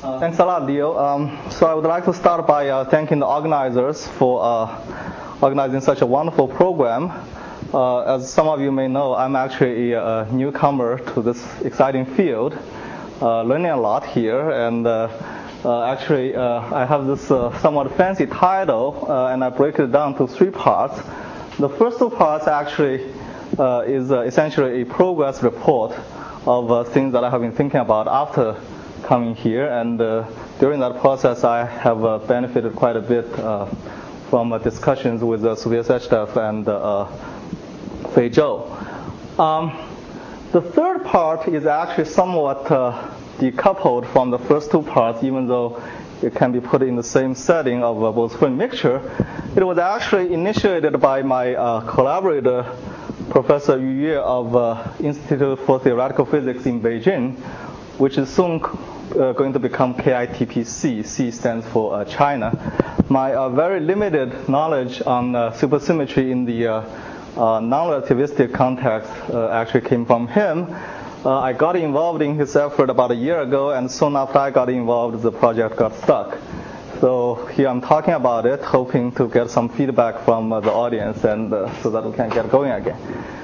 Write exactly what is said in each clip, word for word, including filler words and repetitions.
Uh, thanks a lot, Leo. Um, so I would like to start by uh, thanking the organizers for uh, organizing such a wonderful program. Uh, as some of you may know, I'm actually a, a newcomer to this exciting field, uh, learning a lot here, and uh, uh, actually uh, I have this uh, somewhat fancy title, uh, and I break it down to three parts. The first two parts actually uh, is uh, essentially a progress report of uh, things that I have been thinking about after coming here, and uh, during that process I have uh, benefited quite a bit uh, from uh, discussions with uh, Sofia Sechdev and uh, Fei Zhou. Um, the third part is actually somewhat uh, decoupled from the first two parts, even though it can be put in the same setting of uh, Bose-Furin mixture. It was actually initiated by my uh, collaborator, Professor Yu Yue of uh, Institute for Theoretical Physics in Beijing, which is soon uh, going to become K I T P C. C stands for uh, China. My uh, very limited knowledge on uh, supersymmetry in the uh, uh, non-relativistic context uh, actually came from him. Uh, I got involved in his effort about a year ago, and soon after I got involved, the project got stuck. So here I'm talking about it, hoping to get some feedback from uh, the audience, and uh, so that we can get going again.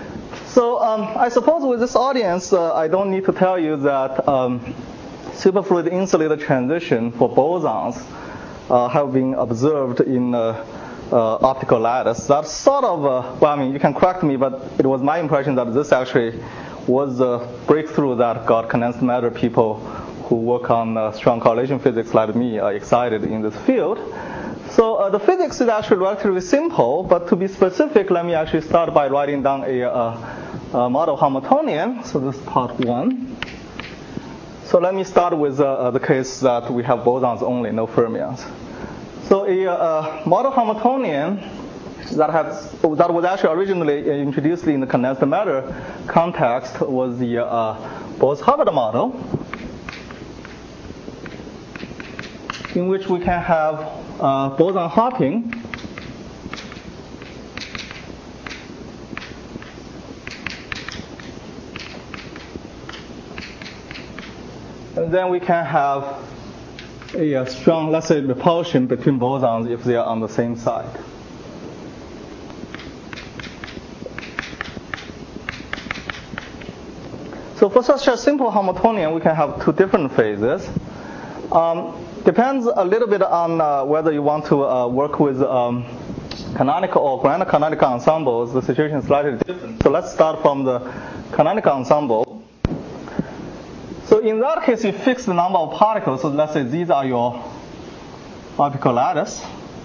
So um, I suppose with this audience, uh, I don't need to tell you that um, superfluid insulator transition for bosons uh, have been observed in uh, uh, optical lattice. That's sort of, uh, well, I mean, you can correct me, but it was my impression that this actually was a breakthrough that got condensed matter people who work on uh, strong correlation physics like me are excited in this field. So uh, the physics is actually relatively simple, but to be specific, let me actually start by writing down a, uh, a model Hamiltonian. So this is part one. So let me start with uh, the case that we have bosons only, no fermions. So a uh, model Hamiltonian that has that was actually originally introduced in the condensed matter context was the uh, Bose-Hubbard model, in which we can have uh, boson hopping, and then we can have a, a strong, let's say, repulsion between bosons if they are on the same side. So for such a simple Hamiltonian, we can have two different phases. Um, depends a little bit on uh, whether you want to uh, work with um, canonical or grand canonical ensembles. The situation is slightly different. So let's start from the canonical ensemble. So in that case, you fix the number of particles. So let's say these are your optical lattice,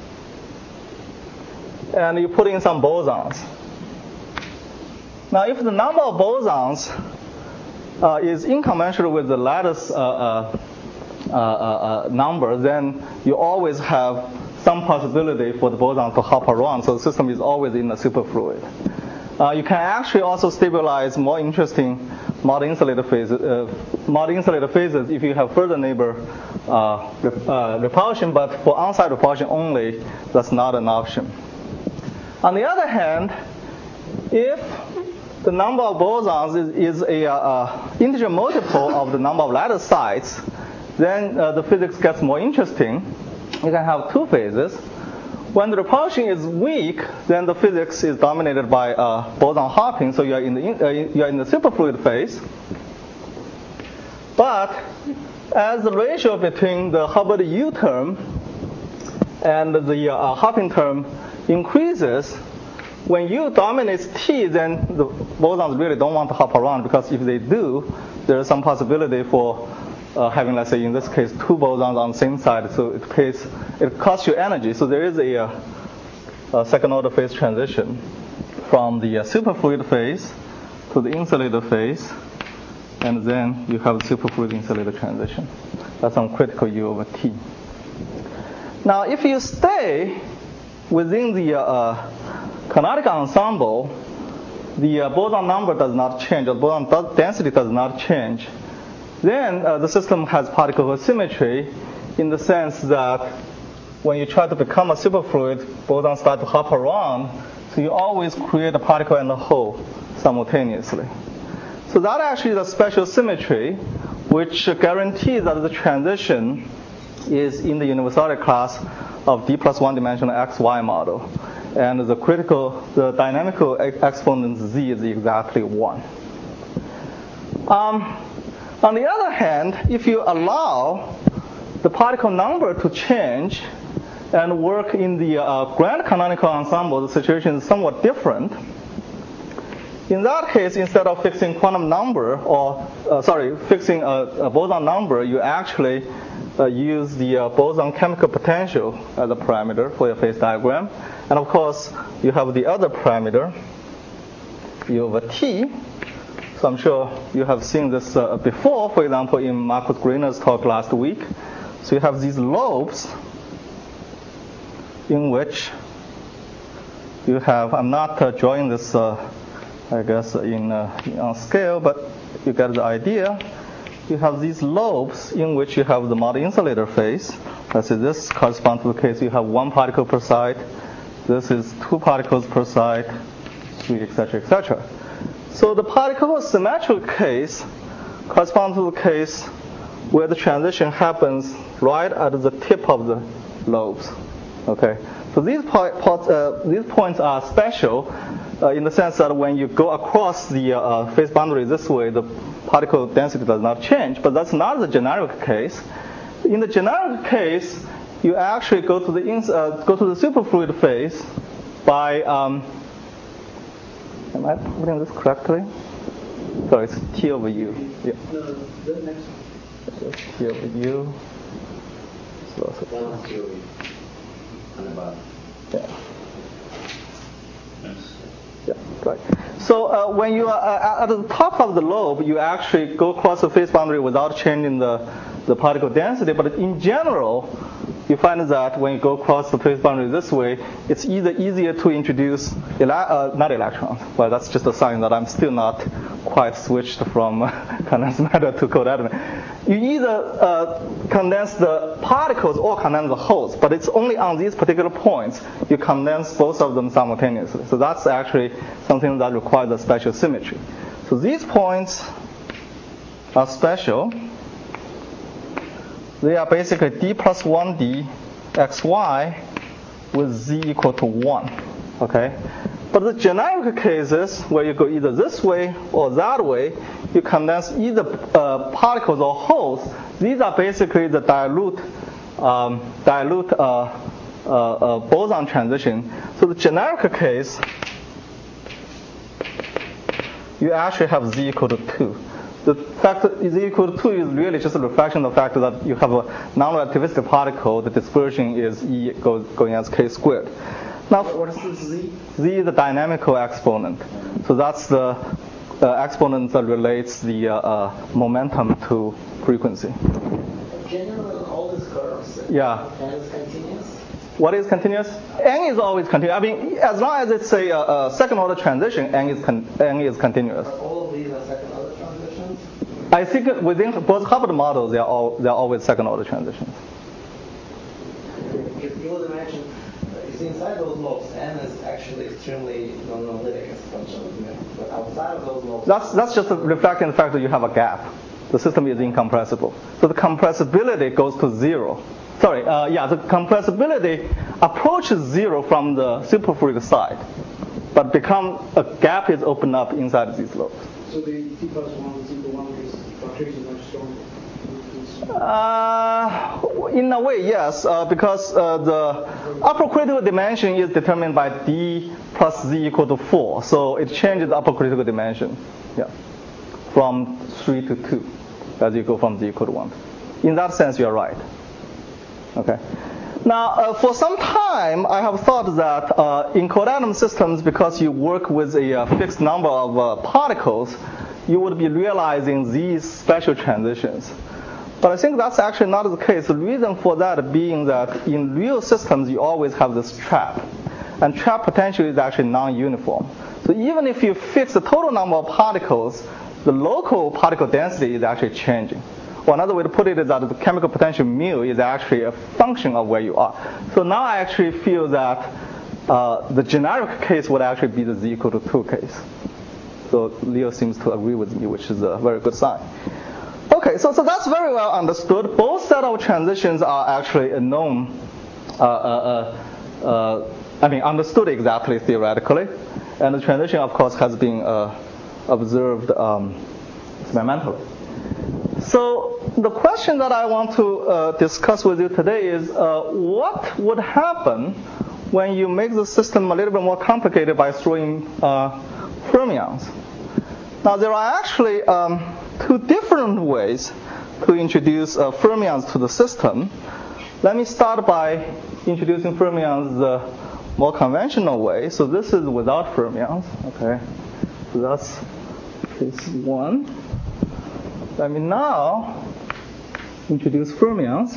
and you put in some bosons. Now, if the number of bosons uh, is incommensurate with the lattice uh, uh, Uh, uh, uh, number, then you always have some possibility for the boson to hop around, so the system is always in a superfluid. Uh, you can actually also stabilize more interesting model insulator phases, uh, model insulator phases if you have further neighbor uh, rep- uh, repulsion, but for on-site repulsion only, that's not an option. On the other hand, if the number of bosons is, is a uh, uh, integer multiple of the number of lattice sites, then uh, the physics gets more interesting. You can have two phases. When the repulsion is weak, then the physics is dominated by uh, boson hopping, so you are in the in, uh, you are in the superfluid phase. But as the ratio between the Hubbard U term and the uh, hopping term increases, when U dominates T, then the bosons really don't want to hop around, because if they do, there is some possibility for Uh, having, let's say, in this case, two bosons on the same side, so it pays, it costs you energy. So there is a, uh, a second-order phase transition from the uh, superfluid phase to the insulator phase, and then you have the superfluid insulator transition. That's some critical U over T. Now, if you stay within the uh, canonical ensemble, the uh, boson number does not change, the boson density does not change. Then uh, the system has particle symmetry in the sense that when you try to become a superfluid, bosons start to hop around, so you always create a particle and a hole simultaneously. So that actually is a special symmetry which guarantees that the transition is in the universality class of d plus one dimensional xy model. And the critical, the dynamical exponent z is exactly one. Um, on the other hand, if you allow the particle number to change and work in the uh, grand canonical ensemble, the situation is somewhat different. In that case, instead of fixing quantum number, or uh, sorry, fixing a, a boson number, you actually uh, use the uh, boson chemical potential as a parameter for your phase diagram. And of course, you have the other parameter, u over t. So I'm sure you have seen this uh, before, for example, in Marcus Greener's talk last week. So you have these lobes in which you have, I'm not uh, drawing this uh, I guess in uh, on scale, but you get the idea. You have these lobes in which you have the multi-insulator phase. Let's say this corresponds to the case you have one particle per side. This is two particles per side, three, et cetera, et cetera. So the particle symmetric case corresponds to the case where the transition happens right at the tip of the lobes. Okay. So these po- po- uh, these points are special. Uh, in the sense that when you go across the uh, phase boundary this way, the particle density does not change. But that's not the generic case. In the generic case, you actually go to the ins- uh, go to the superfluid phase by. Um, am I putting this correctly? Sorry, it's T over U. Yeah. No, the next. So T over U. So, One T over U. On the bottom. Yeah. Yeah, right. So uh, when you are uh, at the top of the lobe, you actually go across the phase boundary without changing the, the particle density. But in general, you find that when you go across the phase boundary this way, it's either easier to introduce, ele- uh, not electrons. Well, that's just a sign that I'm still not quite switched from condensed matter to cold element. You either uh, condense the particles or condense the holes, but it's only on these particular points you condense both of them simultaneously. So that's actually something that requires a special symmetry. So these points are special. They are basically d plus one d xy with z equal to one. Okay? But the generic cases where you go either this way or that way, you condense either uh, particles or holes. These are basically the dilute, um, dilute uh, uh, uh, boson transition. So the generic case, you actually have z equal to two. The fact that z equal to two is really just a reflection of the fact that you have a non-relativistic particle. The dispersion is E goes, going as k squared. Now, what is this z? Z is the dynamical exponent. So that's the uh, exponent that relates the uh, uh, momentum to frequency. Generally, all these curves. Yeah. N is continuous. What is continuous? N is always continuous. I mean, as long as it's a, a second order transition, N is con- N is continuous. Are all of these are second order transitions? I think within both Hubbard models, they are all they are always second order transitions. If you would imagine, uh, you see inside those lobes, N is actually extremely non-analytic as a function of mu. But outside of those lobes, That's that's just reflecting the fact that you have a gap. The system is incompressible. So the compressibility goes to zero. Sorry, uh, yeah, the compressibility approaches zero from the superfluid side, but become a gap is opened up inside these lobes. So the T plus one is equal one because fluctuation is much stronger. Uh, in a way, yes, uh, because uh, the upper critical dimension is determined by d plus z equal to four, so it changes the upper critical dimension, yeah, from three to two, as you go from z equal to one. In that sense, you're right. Okay. Now, uh, for some time, I have thought that uh, in cold atom systems, because you work with a uh, fixed number of uh, particles, you would be realizing these special transitions. But I think that's actually not the case. The reason for that being that in real systems, you always have this trap. And trap potential is actually non-uniform. So even if you fix the total number of particles, the local particle density is actually changing. Or another way to put it is that the chemical potential mu is actually a function of where you are. So now I actually feel that uh, the generic case would actually be the z equal to two case. So Leo seems to agree with me, which is a very good sign. Okay. Okay, so, so that's very well understood. Both set of transitions are actually known, uh, uh, uh, uh, I mean, understood exactly theoretically. And the transition, of course, has been uh, observed um, experimentally. So the question that I want to uh, discuss with you today is uh, what would happen when you make the system a little bit more complicated by throwing uh, fermions? Now, there are actually um, two different ways to introduce uh, fermions to the system. Let me start by introducing fermions the more conventional way. So this is without fermions. Okay, so that's case one. Let me now introduce fermions.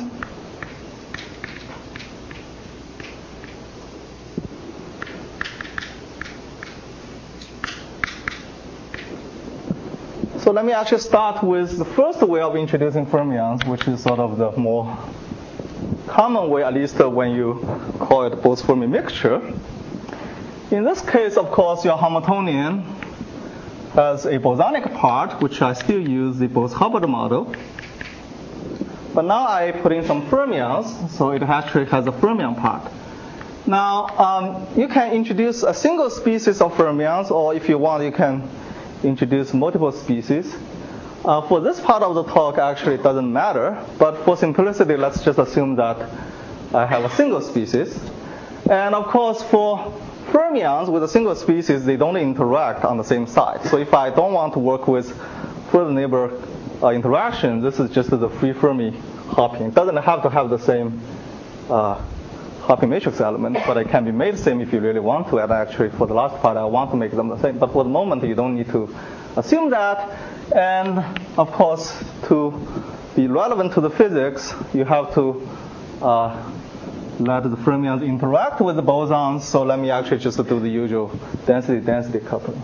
So let me actually start with the first way of introducing fermions, which is sort of the more common way, at least when you call it Bose-Fermi mixture. In this case, of course, your Hamiltonian has a bosonic part, which I still use the Bose-Hubbard model. But now I put in some fermions, so it actually has a fermion part. Now, um, you can introduce a single species of fermions, or if you want, you can introduce multiple species. Uh, for this part of the talk, actually, it doesn't matter. But for simplicity, let's just assume that I have a single species. And of course, for fermions with a single species, they don't interact on the same side. So if I don't want to work with further neighbor uh, interaction, this is just the free Fermi hopping. It doesn't have to have the same uh, hopping matrix element, but it can be made the same if you really want to. And actually, for the last part, I want to make them the same. But for the moment, you don't need to assume that. And of course, to be relevant to the physics, you have to uh, let the fermions interact with the bosons. So let me actually just do the usual density-density coupling.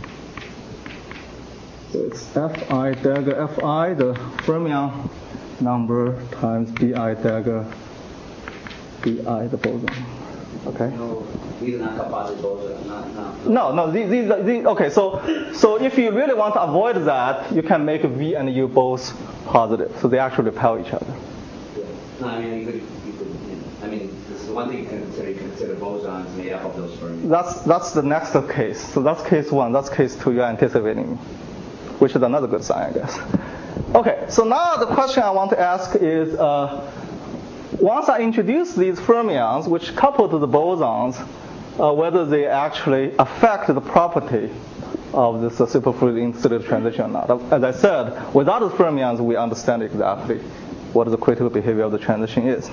So it's Fi dagger Fi, the fermion number, times Bi dagger Bi, the boson. Okay. No, these are not composite bosons. Not, not. No, no. These, these, these. Okay. So, so if you really want to avoid that, you can make V and U both positive, so they actually repel each other. Yeah. No, I mean you could, you could. You know, I mean, this is the one thing you can consider. You can consider bosons made up of those fermions. That's that's the next case. So that's case one. That's case two. You're anticipating, which is another good sign, I guess. Okay. So now the question I want to ask is. Uh, Once I introduce these fermions, which couple to the bosons, uh, whether they actually affect the property of this uh, superfluid interstitial transition or not. As I said, without the fermions, we understand exactly what the critical behavior of the transition is.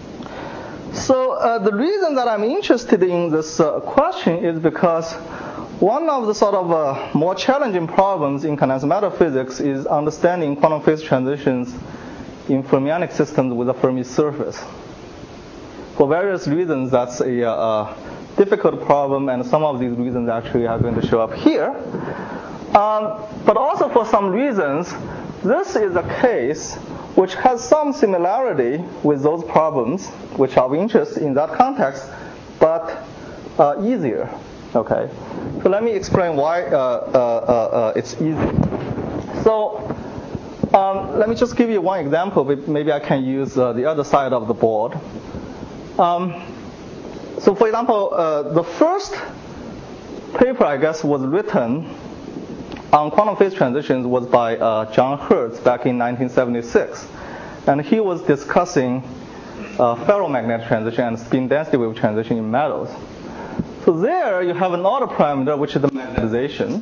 So uh, the reason that I'm interested in this uh, question is because one of the sort of uh, more challenging problems in condensed matter physics is understanding quantum phase transitions in fermionic systems with a Fermi surface. For various reasons, that's a uh, difficult problem, and some of these reasons actually are going to show up here. Um, but also for some reasons, this is a case which has some similarity with those problems which are of interest in that context, but uh, easier. Okay, so let me explain why uh, uh, uh, it's easy. So. Um, let me just give you one example. Maybe I can use uh, the other side of the board. Um, so for example, uh, the first paper, I guess, was written on quantum phase transitions was by uh, John Hertz back in nineteen seventy-six. And he was discussing uh, ferromagnetic transition and spin density wave transition in metals. So there you have an autoparameter, which is the magnetization.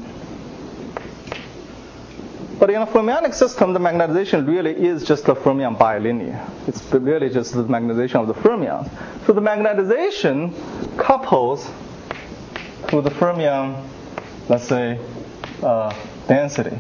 But in a fermionic system, the magnetization really is just a fermion bilinear. It's really just the magnetization of the fermions. So the magnetization couples to the fermion, let's say, uh, density.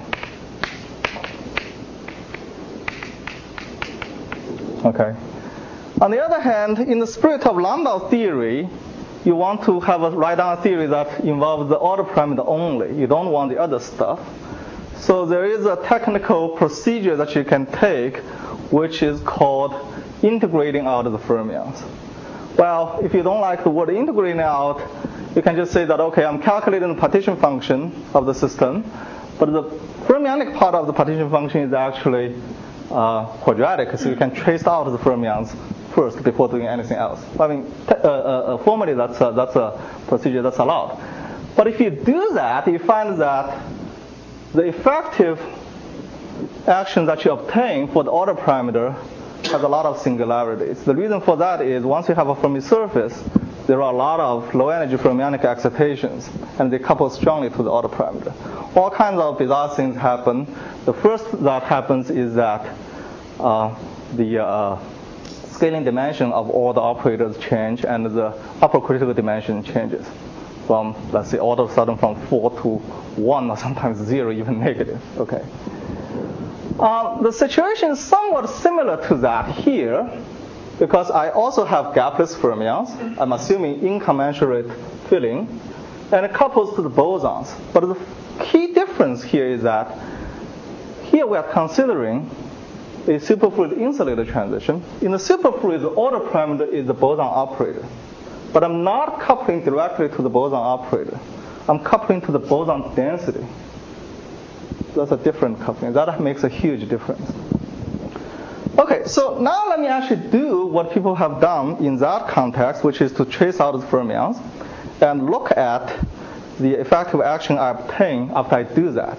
Okay. On the other hand, in the spirit of Landau theory, you want to have a write down a theory that involves the autoparameter only. You don't want the other stuff. So there is a technical procedure that you can take, which is called integrating out the fermions. Well, if you don't like the word integrating out, you can just say that, okay, I'm calculating the partition function of the system, But the fermionic part of the partition function is actually uh, quadratic, so you can trace out the fermions first before doing anything else. I mean, t- uh, uh, formally that's a, that's a procedure that's allowed. But if you do that, you find that the effective action that you obtain for the order parameter has a lot of singularities. The reason for that is once you have a Fermi surface, there are a lot of low-energy fermionic excitations, and they couple strongly to the order parameter. All kinds of bizarre things happen. The first that happens is that uh, the uh, scaling dimension of all the operators change, and the upper critical dimension changes from, let's say, all of a sudden from four to one, or sometimes zero, even negative. Okay. Uh, the situation is somewhat similar to that here, because I also have gapless fermions. I'm assuming incommensurate filling, and it couples to the bosons. But the key difference here is that here we are considering a superfluid insulator transition. In the superfluid, the order parameter is the boson operator. But I'm not coupling directly to the boson operator. I'm coupling to the boson density. That's a different coupling. That makes a huge difference. Okay, so now let me actually do what people have done in that context, which is to trace out the fermions and look at the effective action I obtain after I do that.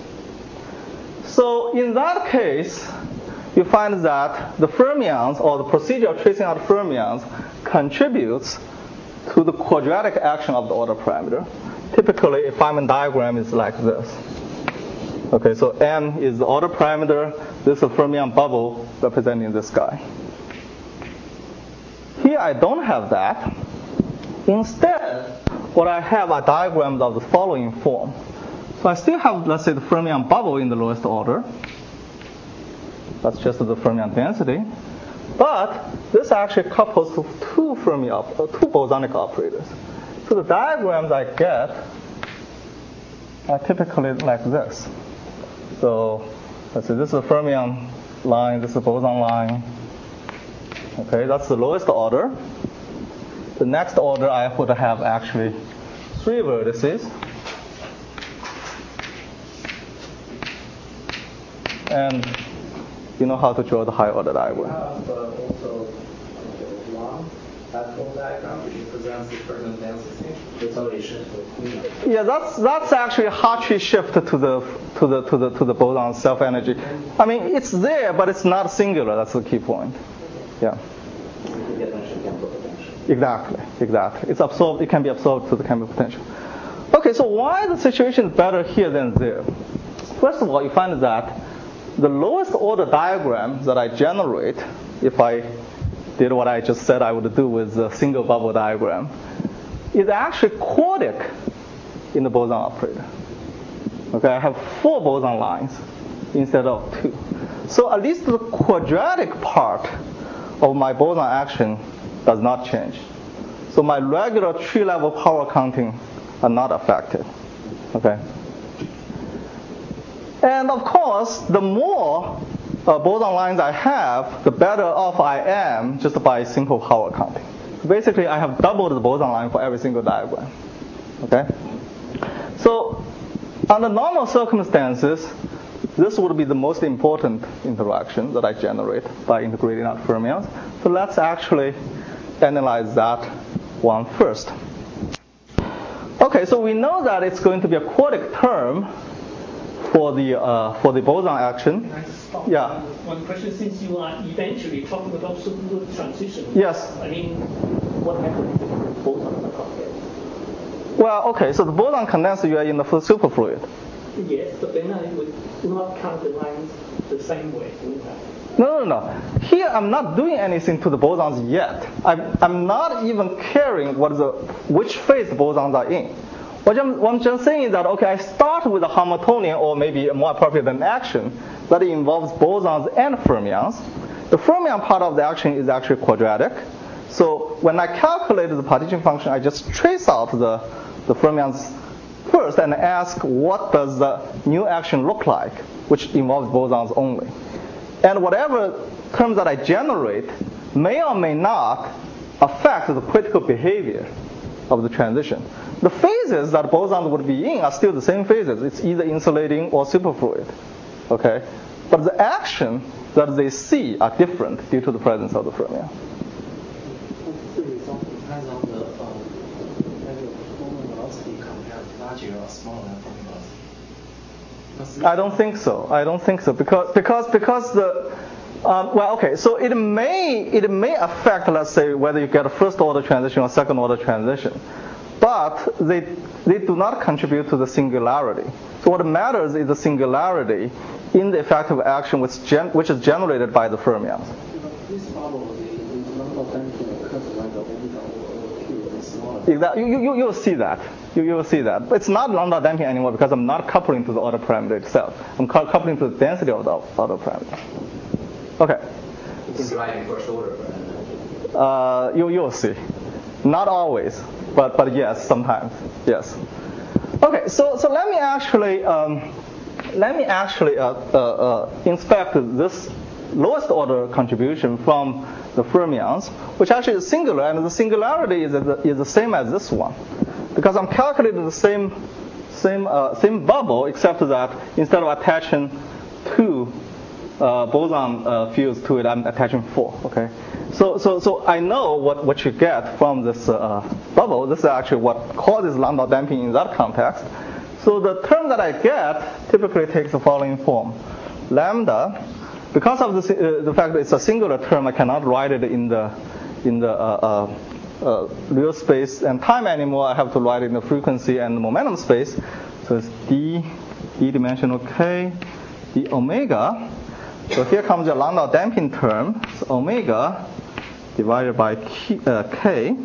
So in that case, you find that the fermions, or the procedure of tracing out fermions, contributes to the quadratic action of the order parameter. Typically, a Feynman diagram is like this. Okay, so M is the order parameter. This is a fermion bubble representing this guy. Here I don't have that. Instead, what I have are diagrams of the following form. So I still have, let's say, the fermion bubble in the lowest order. That's just the fermion density. But this actually couples to two Fermi op- uh, two bosonic operators. So the diagrams I get are typically like this. So let's say this is a fermion line, this is a boson line. Okay, that's the lowest order. The next order I would have actually three vertices. And you know how to draw the high order diagram. We have uh, also uh, one platform diagram which represents the fermion density. It's already shifted. Yeah, that's that's actually Hartree shift to the to the to the to the boson self energy. I mean, it's there, but it's not singular. That's the key point. Yeah. Exactly, exactly. It's absorbed. It can be absorbed to the chemical potential. Okay, so why the situation is better here than there? First of all, you find that the lowest order diagram that I generate, if I did what I just said I would do with the single bubble diagram, is actually quartic in the boson operator. Okay, I have four boson lines instead of two. So at least the quadratic part of my boson action does not change. So my regular tree level power counting are not affected. Okay. And of course, the more uh, boson lines I have, the better off I am just by simple power counting. Basically, I have doubled the boson line for every single diagram. Okay? So, under normal circumstances, this would be the most important interaction that I generate by integrating out fermions. So let's actually analyze that one first. Okay, so we know that it's going to be a quartic term for the uh, for the boson action. Can I stop? Yeah. One question, since you are eventually talking about superfluid transition. Yes. I mean, what happens if the bosons are condense? Well, okay, so the boson condense, you are in the superfluid. Yes, but then I would not count the lines the same way, wouldn't I? No, no, no. Here I'm not doing anything to the bosons yet. I'm, I'm not even caring what the which phase the bosons are in. What I'm, what I'm just saying is that, okay, I start with a Hamiltonian, or maybe more appropriate than action, that involves bosons and fermions. The fermion part of the action is actually quadratic. So when I calculate the partition function, I just trace out the, the fermions first and ask what does the new action look like, which involves bosons only. And whatever terms that I generate may or may not affect the critical behavior of the transition. The phases that bosons would be in are still the same phases. It's either insulating or superfluid. Okay? But the action that they see are different due to the presence of the fermion. The result depends on the um, whether the formula velocity compared larger or smaller than formula velocity. I don't think so. I don't think so because because because the um, well okay so it may it may affect, let's say, whether you get a first order transition or second order transition, but they they do not contribute to the singularity. So what matters is the singularity in the effective action which gen, which is generated by the fermions. This bubble, the lambda damping occurs when the omega over Q is smaller. Exactly. You, you, you'll see that. You, you will see that. It's not lambda damping anymore because I'm not coupling to the order parameter itself. I'm cu- coupling to the density of the order parameter. Okay. You can divide in first order. Uh, you, you'll see. Not always, but, but yes, sometimes. Yes. Okay, so, so let me actually, um, let me actually uh, uh, uh, inspect this lowest order contribution from the fermions, which actually is singular, and the singularity is the, is the same as this one, because I'm calculating the same same uh, same bubble, except that instead of attaching two uh, boson uh, fields to it, I'm attaching four. Okay, so so so I know what what you get from this uh, bubble. This is actually what causes lambda damping in that context. So the term that I get typically takes the following form: lambda. Because of this, uh, the fact that it's a singular term, I cannot write it in the in the uh, uh, uh, real space and time anymore. I have to write it in the frequency and the momentum space. So it's d d dimensional k d omega. So here comes the lambda damping term. It's omega divided by k, uh, k.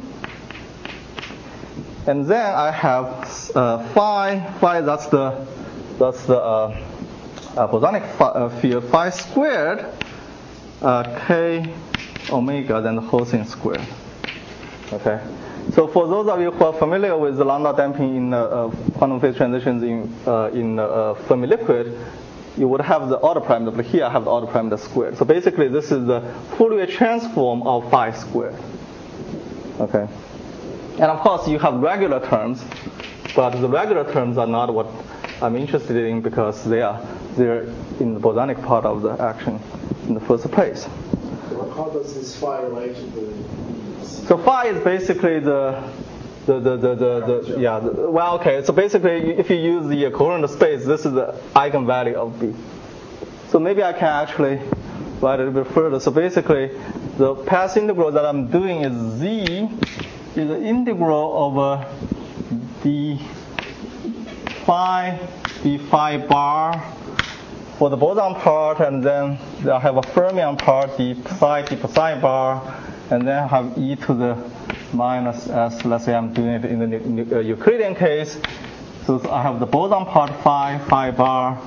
And then I have uh, phi. Phi. That's the that's the uh, Uh, bosonic phi, uh, field phi squared uh, k omega, then the whole thing squared. Okay. So for those of you who are familiar with the lambda damping in uh, uh, quantum phase transitions in uh, in uh, Fermi liquid, you would have the order parameter, but here I have the order parameter squared. So basically, this is the Fourier transform of phi squared. Okay. And of course, you have regular terms, but the regular terms are not what I'm interested in because they are they're in the bosonic part of the action in the first place. So how does this phi relate to the? So phi is basically the the the the, the, the yeah the, well okay so basically if you use the coherent space, this is the eigenvalue of B. So maybe I can actually write it a bit further. So basically, the path integral that I'm doing is Z is the integral over d phi d phi bar for the boson part, and then I have a fermion part d psi d psi bar, and then I have e to the minus s. Let's say I'm doing it in the Euclidean case. So I have the boson part phi phi bar.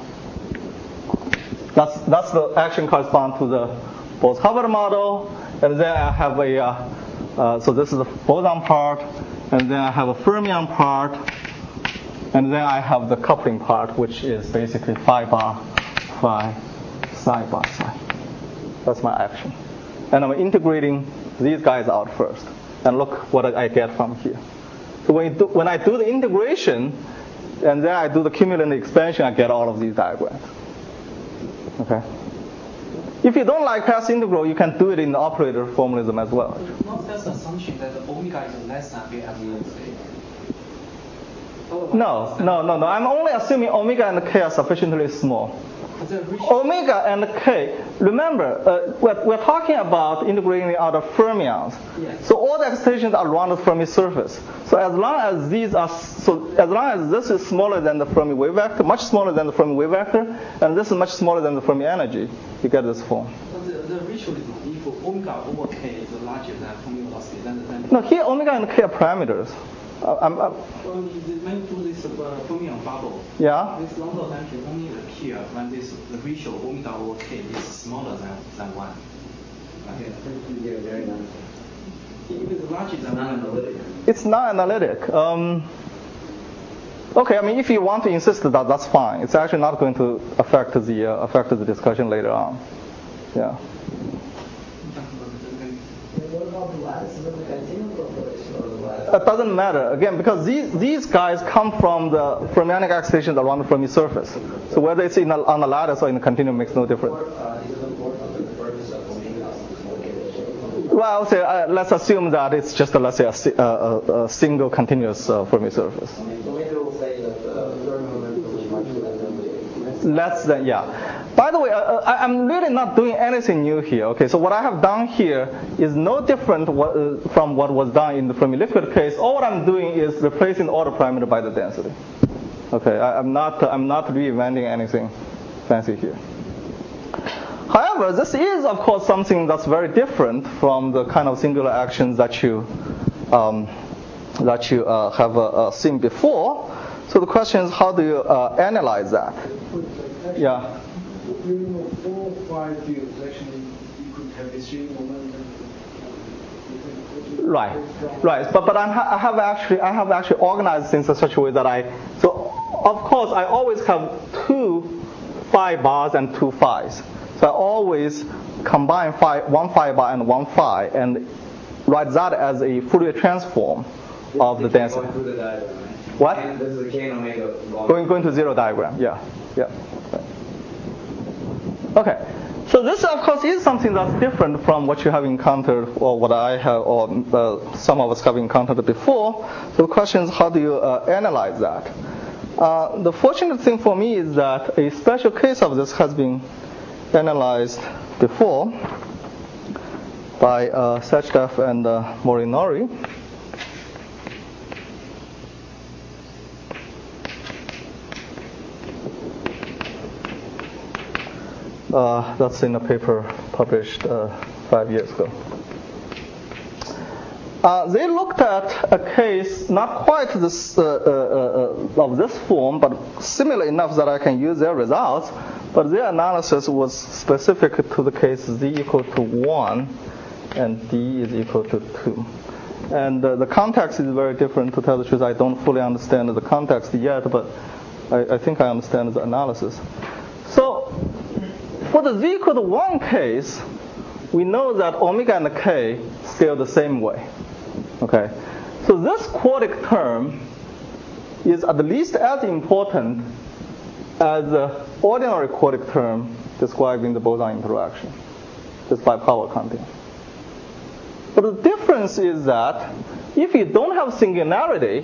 That's that's the action correspond to the Bose-Hubbard model, and then I have a uh, uh, so this is the boson part, and then I have a fermion part, and then I have the coupling part, which is basically phi bar phi psi bar psi. That's my action, and I'm integrating these guys out first, and look what I get from here. So when, you do, when I do the integration, and then I do the cumulative expansion, I get all of these diagrams. Okay. If you don't like path integral, you can do it in the operator formalism as well. Not just assumption that the omega is less than B F E. No, no, no, no. I'm only assuming omega and k are sufficiently small. Omega and k, remember, uh, we're, we're talking about integrating out of fermions. Yes. So all the excitations are around the Fermi surface. So as long as these are, so as long as this is smaller than the Fermi wave vector, much smaller than the Fermi wave vector, and this is much smaller than the Fermi energy, you get this form. But the, the ratio is if omega over k is larger than Fermi velocity, then, then No, here omega and k are parameters. Uh, I'm, I'm, Well, when you do this uh, fermion bubble, yeah. this lambda damping only appear when this the ratio omega over k is smaller than, than one. Yeah, very nice. If it's larger than one, Non-analytic. It's not analytic. Um, okay, I mean, if you want to insist that, that's fine. It's actually not going to affect the uh, affect the discussion later on. Yeah. What about the lattice and then the continuum population or the lattice? It doesn't matter, again, because these, these guys come from the fermionic excitation around the Fermi surface. So whether it's in a, on the lattice or in the continuum makes no difference. Well, I would say, uh, let's assume that it's just, uh, let's say, a, si- uh, a, a single continuous uh, Fermi surface. So maybe we'll say that the third momentum is much less than the Less than, yeah. By the way, uh, I, I'm really not doing anything new here. Okay, so what I have done here is no different what, uh, from what was done in the Fermi liquid case. All what I'm doing is replacing the order parameter by the density. Okay, I, I'm not I'm not reinventing anything fancy here. However, this is of course something that's very different from the kind of singular actions that you um, that you uh, have uh, uh, seen before. So the question is, how do you uh, analyze that? Actually, Yeah. During the four five fields, actually, you could have a string momentum. Right, right. But but I'm, I have actually I have actually organized things in such a way that I so of course I always have two phi bars and two phis. So I always combine phi, one phi bar and one phi and write that as a Fourier transform of the density. Going through the diagram, right? What? And this is the K and omega going. Going going to zero diagram. Yeah, yeah. Right. Okay. So this, of course, is something that's different from what you have encountered, or what I have, or uh, some of us have encountered before. So the question is, how do you uh, analyze that? Uh, the fortunate thing for me is that a special case of this has been analyzed before by uh, Sachdev and uh, Morinori. Uh, that's in a paper published uh, five years ago. Uh, they looked at a case not quite this uh, uh, uh, of this form, but similar enough that I can use their results. But their analysis was specific to the case z equal to one and d is equal to two. And uh, the context is very different. To tell the truth, I don't fully understand the context yet, but I, I think I understand the analysis. So for the z equal to one case, we know that omega and k scale the same way. Okay, so this quartic term is at least as important as the ordinary quartic term describing the boson interaction, just by power counting. But the difference is that if you don't have singularity,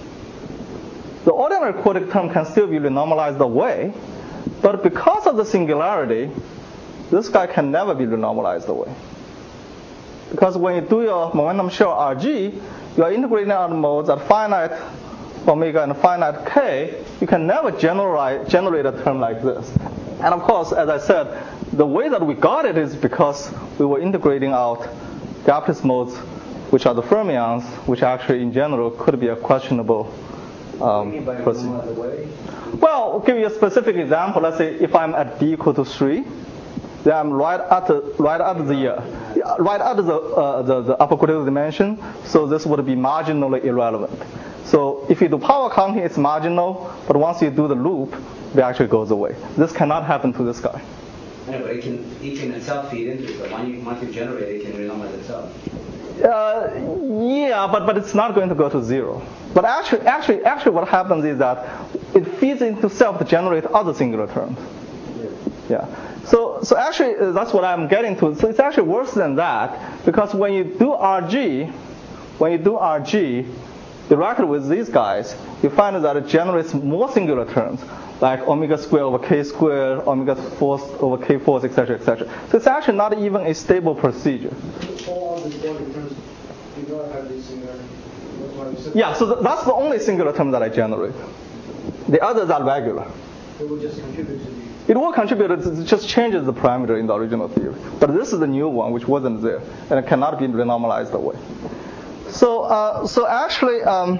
the ordinary quartic term can still be renormalized away, but because of the singularity, this guy can never be renormalized away. Because when you do your momentum shell R G, you are integrating out modes at finite omega and finite k. You can never generate, generate a term like this. And of course, as I said, the way that we got it is because we were integrating out the Laplace modes, which are the fermions, which actually in general could be a questionable um, procedure. Well, I'll give you a specific example. Let's say if I'm at d equal to three, then I'm right at the right at the uh, right at the, uh, the the upper critical dimension. So this would be marginally irrelevant. So if you do power counting, it's marginal, but once you do the loop, it actually goes away. This cannot happen to this guy. Yeah, but it can it can itself feed into it. So once you once you generate it, it can renormalize itself. Uh, yeah, but but it's not going to go to zero. But actually, actually, actually, what happens is that it feeds into self to generate other singular terms. Yeah. So so actually, uh, that's what I'm getting to. So it's actually worse than that, because when you do R G, when you do R G directly with these guys, you find that it generates more singular terms, like omega squared over k squared, omega fourth over k fourth, et cetera, et cetera. So it's actually not even a stable procedure. All of the quartic terms do not have this singularity. Yeah, so th- that's the only singular term that I generate. The others are regular. It will just contribute to the... It will contribute, it just changes the parameter in the original theory. But this is the new one, which wasn't there, and it cannot be renormalized away. So, uh, so actually, um,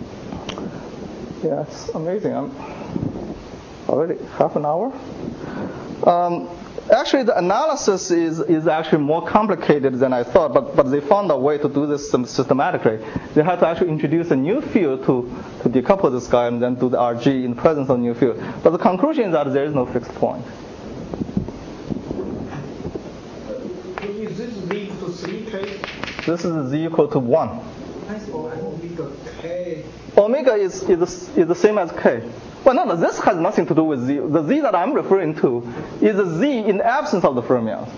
yeah, it's amazing. I'm already half an hour. Um, actually, the analysis is, is actually more complicated than I thought, but, but they found a way to do this systematically. They had to actually introduce a new field to, to decouple this guy and then do the R G in the presence of new field. But the conclusion is that there is no fixed point. Is this z equal to three k? This is z equal to one. Omega k. Omega is, is, the, is the same as k. Well, no, no, this has nothing to do with z. The z that I'm referring to is the z in the absence of the fermions.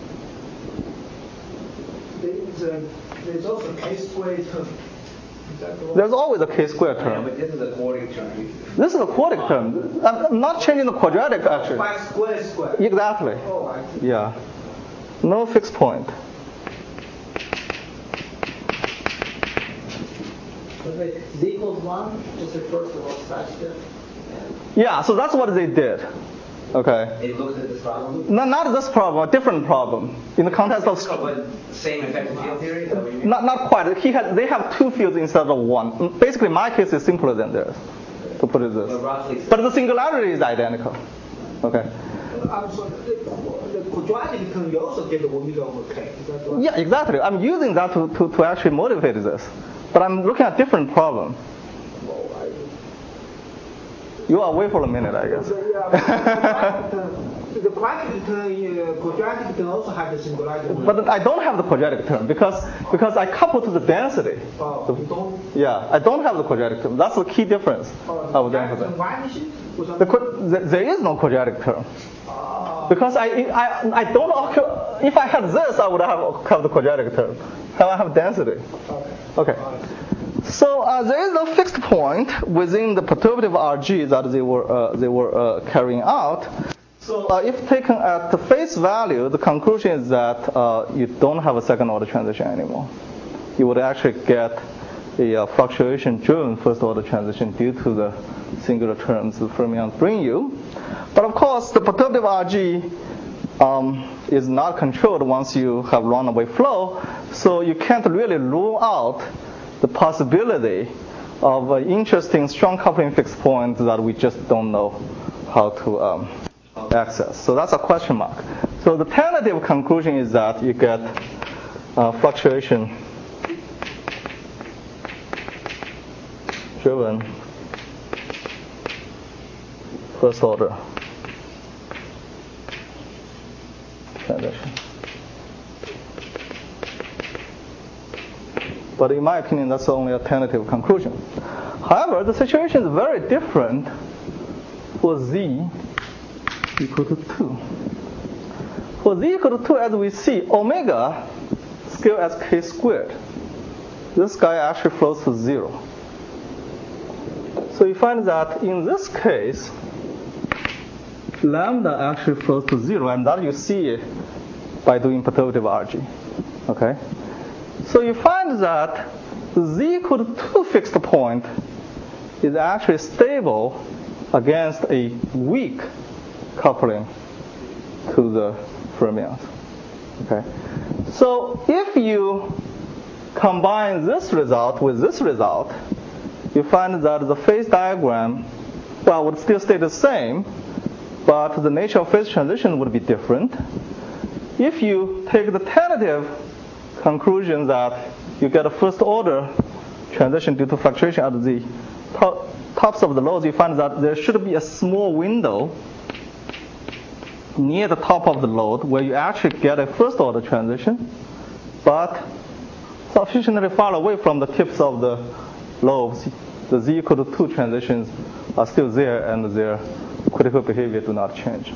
There's, uh, there's also k squared term. Is that the one? There's always a k squared Yeah, term. but this is a quartic term. This is a quartic term. I'm not changing the quadratic, actually. Five squared squared. Exactly. Oh, I see. Yeah. No fixed point. Okay, z equals one just refers to what's faster. Yeah, so that's what they did. Okay. It looks at this problem. No, not this problem, a different problem. In the context of So, but same effective field theory? Is that what you mean? not not quite. He had they have two fields instead of one. Basically, my case is simpler than theirs, to put it But this. roughly. But the singularity is identical. Okay. I'm sorry, the, the quadratic term you also get the omega over k. Is that right? Yeah, exactly. I'm using that to, to, to actually motivate this. But I'm looking at different problem. Oh, I, You are away for a minute, I guess. so, yeah, the quadratic term, the quadratic term, uh, quadratic term also have the singularity. But I don't have the quadratic term because because I couple to the density. Oh, you don't. Yeah, I don't have the quadratic term. That's the key difference. Oh, I would quadratic emphasize. term vanishes or The, something? qu- th- there is no quadratic term Ah, because I I, I don't occu- if I had this I would have have the quadratic term. Now I have density. okay. Okay. All right. So uh, there is no fixed point within the perturbative R G that they were uh, they were uh, carrying out. So uh, if taken at the face value, the conclusion is that uh, you don't have a second order transition anymore. You would actually get a uh, fluctuation-driven first order transition due to the singular terms the fermions bring you. But of course, the perturbative R G um, is not controlled once you have runaway flow, so you can't really rule out the possibility of an interesting strong coupling fixed point that we just don't know how to um, access. So that's a question mark. So the tentative conclusion is that you get uh, fluctuation driven first order transition. But in my opinion, that's only a tentative conclusion. However, the situation is very different for z equal to two. For z equal to two, as we see, omega scale as k squared. This guy actually flows to zero. So you find that in this case, lambda actually flows to zero, and that you see by doing perturbative R G. Okay? So you find that the z equal to two fixed point is actually stable against a weak coupling to the fermions. Okay? So if you combine this result with this result, you find that the phase diagram, well, would still stay the same, but the nature of phase transition would be different. If you take the tentative conclusion that you get a first order transition due to fluctuation at the top, tops of the loads, you find that there should be a small window near the top of the load where you actually get a first order transition, but sufficiently far away from the tips of the lobes, the z equal to two transitions are still there and their critical behavior do not change.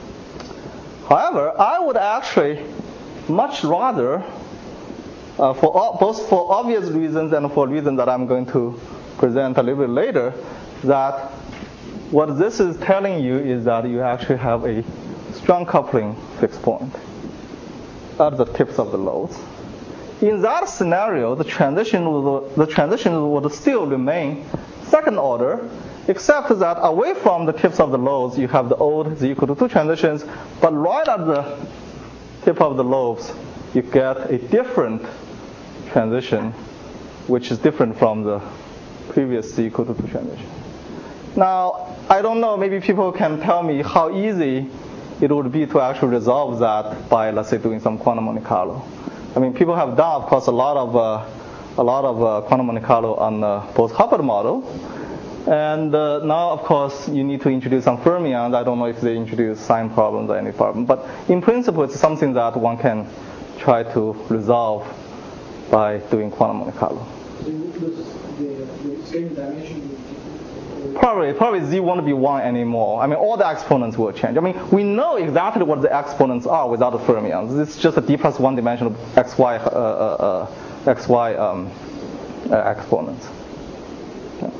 However, I would actually much rather, uh, for all, both for obvious reasons and for reasons that I'm going to present a little bit later, that what this is telling you is that you actually have a strong coupling fixed point at the tips of the loads. In that scenario, the transition will, the transition would still remain second order, except that away from the tips of the loads, you have the old z equal to two transitions, but right at the tip of the lobes, you get a different transition, which is different from the previous z equal to two transition. Now, I don't know, maybe people can tell me how easy it would be to actually resolve that by, let's say, doing some quantum Monte Carlo. I mean, people have done, of course, a lot of uh, a lot of uh, quantum Monte Carlo on uh, both Hubbard model, and uh, now, of course, you need to introduce some fermions. I don't know if they introduce sign problems or any problem, but in principle, it's something that one can try to resolve by doing quantum Monte Carlo. The, the scaling dimension. Probably, probably z won't be one anymore. I mean, all the exponents will change. I mean, we know exactly what the exponents are without the fermions. It's just a d plus one dimensional xy, uh, uh, uh, xy um, uh, exponents. Yeah.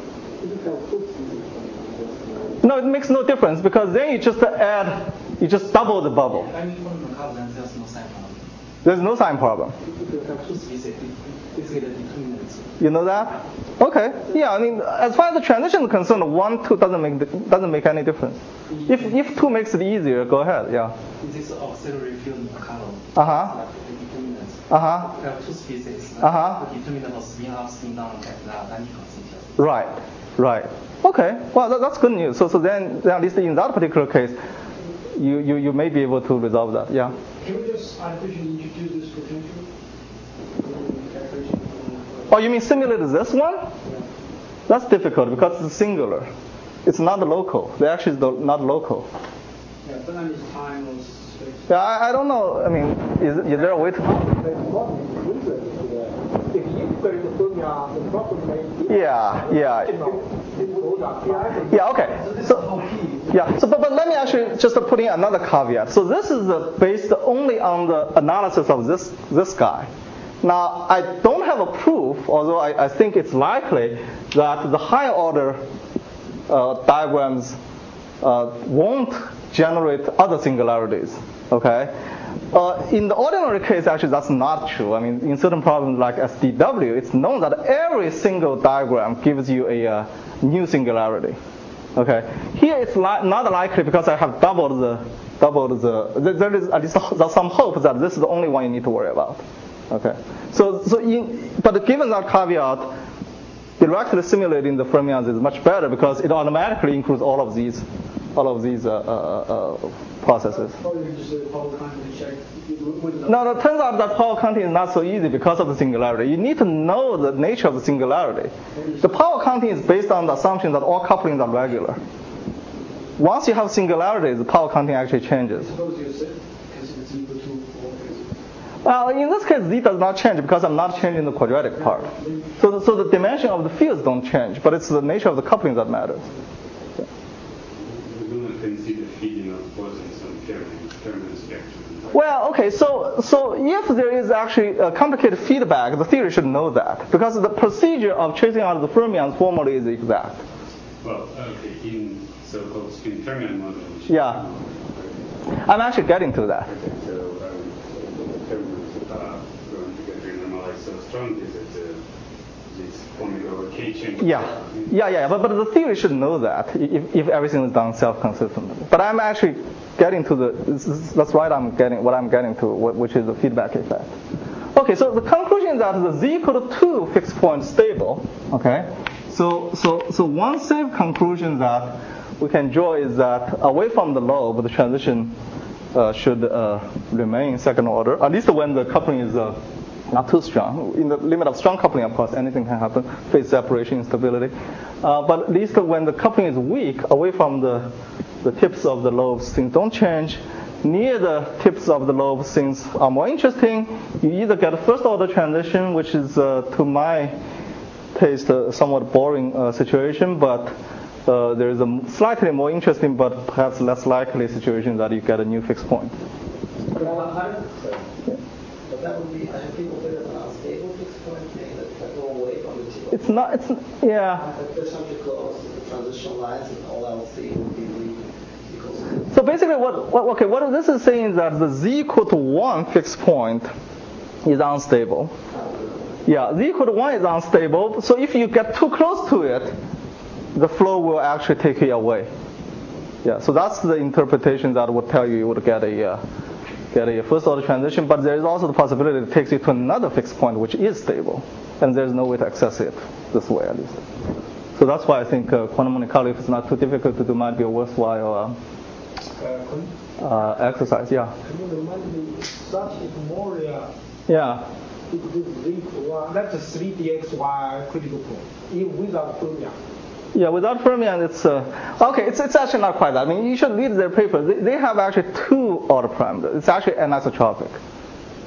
No, it makes no difference because then you just add, you just double the bubble. I mean, quantum Monte Carlo, then there's no sign problem. There's no sign problem. Basically, the determinants. You know that? Okay. Yeah. I mean, as far as the transition is concerned, one, two doesn't make doesn't make any difference. If if two makes it easier, go ahead. Yeah. This auxiliary field Monte Carlo. Uh huh. The determinants. Uh huh. We have two species. Uh huh. The determinant of spin up, spin down, and the identical symptoms. Right. Right. Okay. Well, that, that's good news. So so then, then at least in that particular case, you, you, you may be able to resolve that. Yeah. Can we just artificially introduce this potential? Oh, you mean simulate this one? Yeah. That's difficult because it's singular. It's not local. The action is not local. Yeah, but that is time or space. Yeah, I, I don't know. I mean, is, is there a way to? If you create the fermion, the problem may be. Yeah, yeah. It goes up. Yeah, okay. So, yeah, so but, but let me actually just put in another caveat. So this is uh, based only on the analysis of this this guy. Now, I don't have a proof, although I, I think it's likely that the higher order uh, diagrams uh, won't generate other singularities. Okay. Uh, in the ordinary case, actually, that's not true. I mean, in certain problems like S D W, it's known that every single diagram gives you a uh, new singularity. Okay. Here, it's li- not likely because I have doubled the doubled the. There is at least some hope that this is the only one you need to worry about. Okay. So, so in, but given that caveat, directly simulating the fermions is much better because it automatically includes all of these, all of these uh, uh, uh, processes. Probably just a power quantum check. No, no, it turns out that power counting is not so easy because of the singularity. You need to know the nature of the singularity. The power counting is based on the assumption that all couplings are regular. Once you have singularities, the power counting actually changes. Suppose you say, because it's equal to four. Well, in this case, z does not change because I'm not changing the quadratic part. So, the, so the dimension of the fields don't change, but it's the nature of the coupling that matters. We do not consider feeding of bosons on Fermi spectrum. Well, okay, so so if there is actually a complicated feedback, the theory should know that because the procedure of tracing out the fermions formally is exact. Well, okay, in so-called spin fermion model. Which Yeah. I'm actually getting to that. Okay, so um, the fermions are going to get renormalized so strongly that uh, this formula over K changes. Yeah, yeah, yeah. But but the theory should know that if if everything is done self-consistently. But I'm actually getting to the. That's right. I'm getting what I'm getting to, which is the feedback effect. Okay, so the conclusion is that the z equal to two fixed point stable. Okay, so so so one safe conclusion that we can draw is that away from the lobe, the transition uh, should uh, remain second order, at least when the coupling is uh, not too strong. In the limit of strong coupling, of course, anything can happen, phase separation, instability. Uh, but at least when the coupling is weak, away from the, the tips of the lobes, things don't change. Near the tips of the lobes, things are more interesting. You either get a first order transition, which is, uh, to my taste, a somewhat boring uh, situation, but uh, there is a slightly more interesting but perhaps less likely situation that you get a new fixed point. But that would be, I think people think it's an unstable fixed point thing that can go away from the tip. It's not, it's, yeah. If there's something close to the transition lines and all else equal would be equals. So basically what, what, okay, what this is saying is that the z equal to one fixed point is unstable. Yeah, z equal to one is unstable, so if you get too close to it, the flow will actually take it away. Yeah, so that's the interpretation that would tell you you would get a uh, get a first order transition, but there is also the possibility it takes you to another fixed point which is stable, and there's no way to access it this way at least. So that's why I think uh, quantum Monte Carlo, if it's not too difficult to do, might be a worthwhile uh, uh, exercise. Yeah. Can you remind me, such if Moria, Yeah. if this z equal to one, that's a three d x y critical point, even without fermion. Yeah, without fermion, it's uh, okay. It's it's actually not quite that. I mean, you should read their paper. They, they have actually two order parameters. It's actually anisotropic.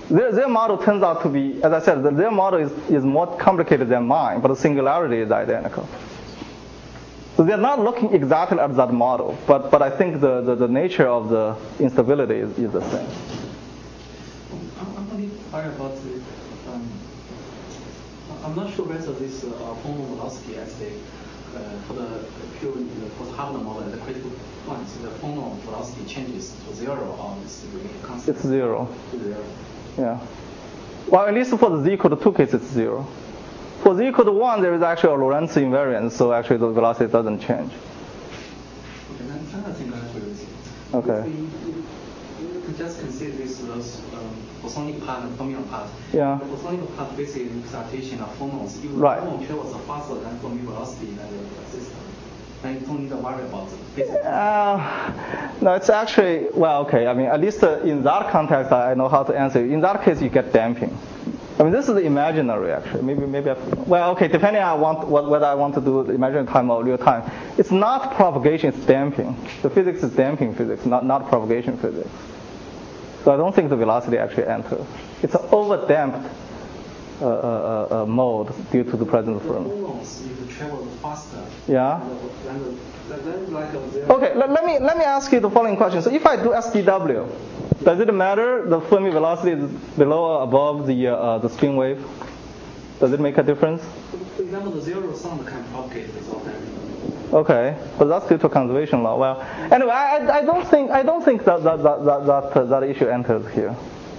their, their model turns out to be, as I said, their model is, is more complicated than mine, but the singularity is identical. So they're not looking exactly at that model, but, but I think the, the, the nature of the instability is, is the same. I'm, I'm a bit worried about the, um, I'm not sure whether this uh, Fonlon velocity actually, uh, for the pure, for the Harvard model at the critical points, the Fonlon velocity changes to zero or it's really constant? It's zero. It's zero. Yeah. Well, at least for the z equal to two case, it's zero. For z equal to one, there is actually a Lorentz invariance, so actually the velocity doesn't change. Okay, then I think I agree with you. Okay. If we, if we could just consider this those um, bosonic part and fermion part. Yeah. The bosonic part basically the excitation of phonons. If the Right. phonon travels faster than Fermi velocity in the system, then you don't need to worry about it. Basically. Uh, no, it's actually, well, okay. I mean, at least uh, in that context, I know how to answer. In that case, you get damping. I mean, this is imaginary, actually. Maybe, maybe. I, well, okay. Depending on want, what, whether I want to do imaginary time or real time, it's not propagation; it's damping. The physics is damping physics, not not propagation physics. So I don't think the velocity actually enters. It's an over-damped uh, uh, uh, mode due to the presence of The Fermi. phonons, if they travel faster. Yeah. Than the, than, than like a zero. Okay. Let, let me let me ask you the following question. So if I do S D W. Does it matter the Fermi velocity is below or above the uh, the spin wave? Does it make a difference? For example, the zero sound can propagate without damping. Okay, but that's due to conservation law. Well, anyway, I, I don't think I don't think that that that that that, uh, that issue enters here.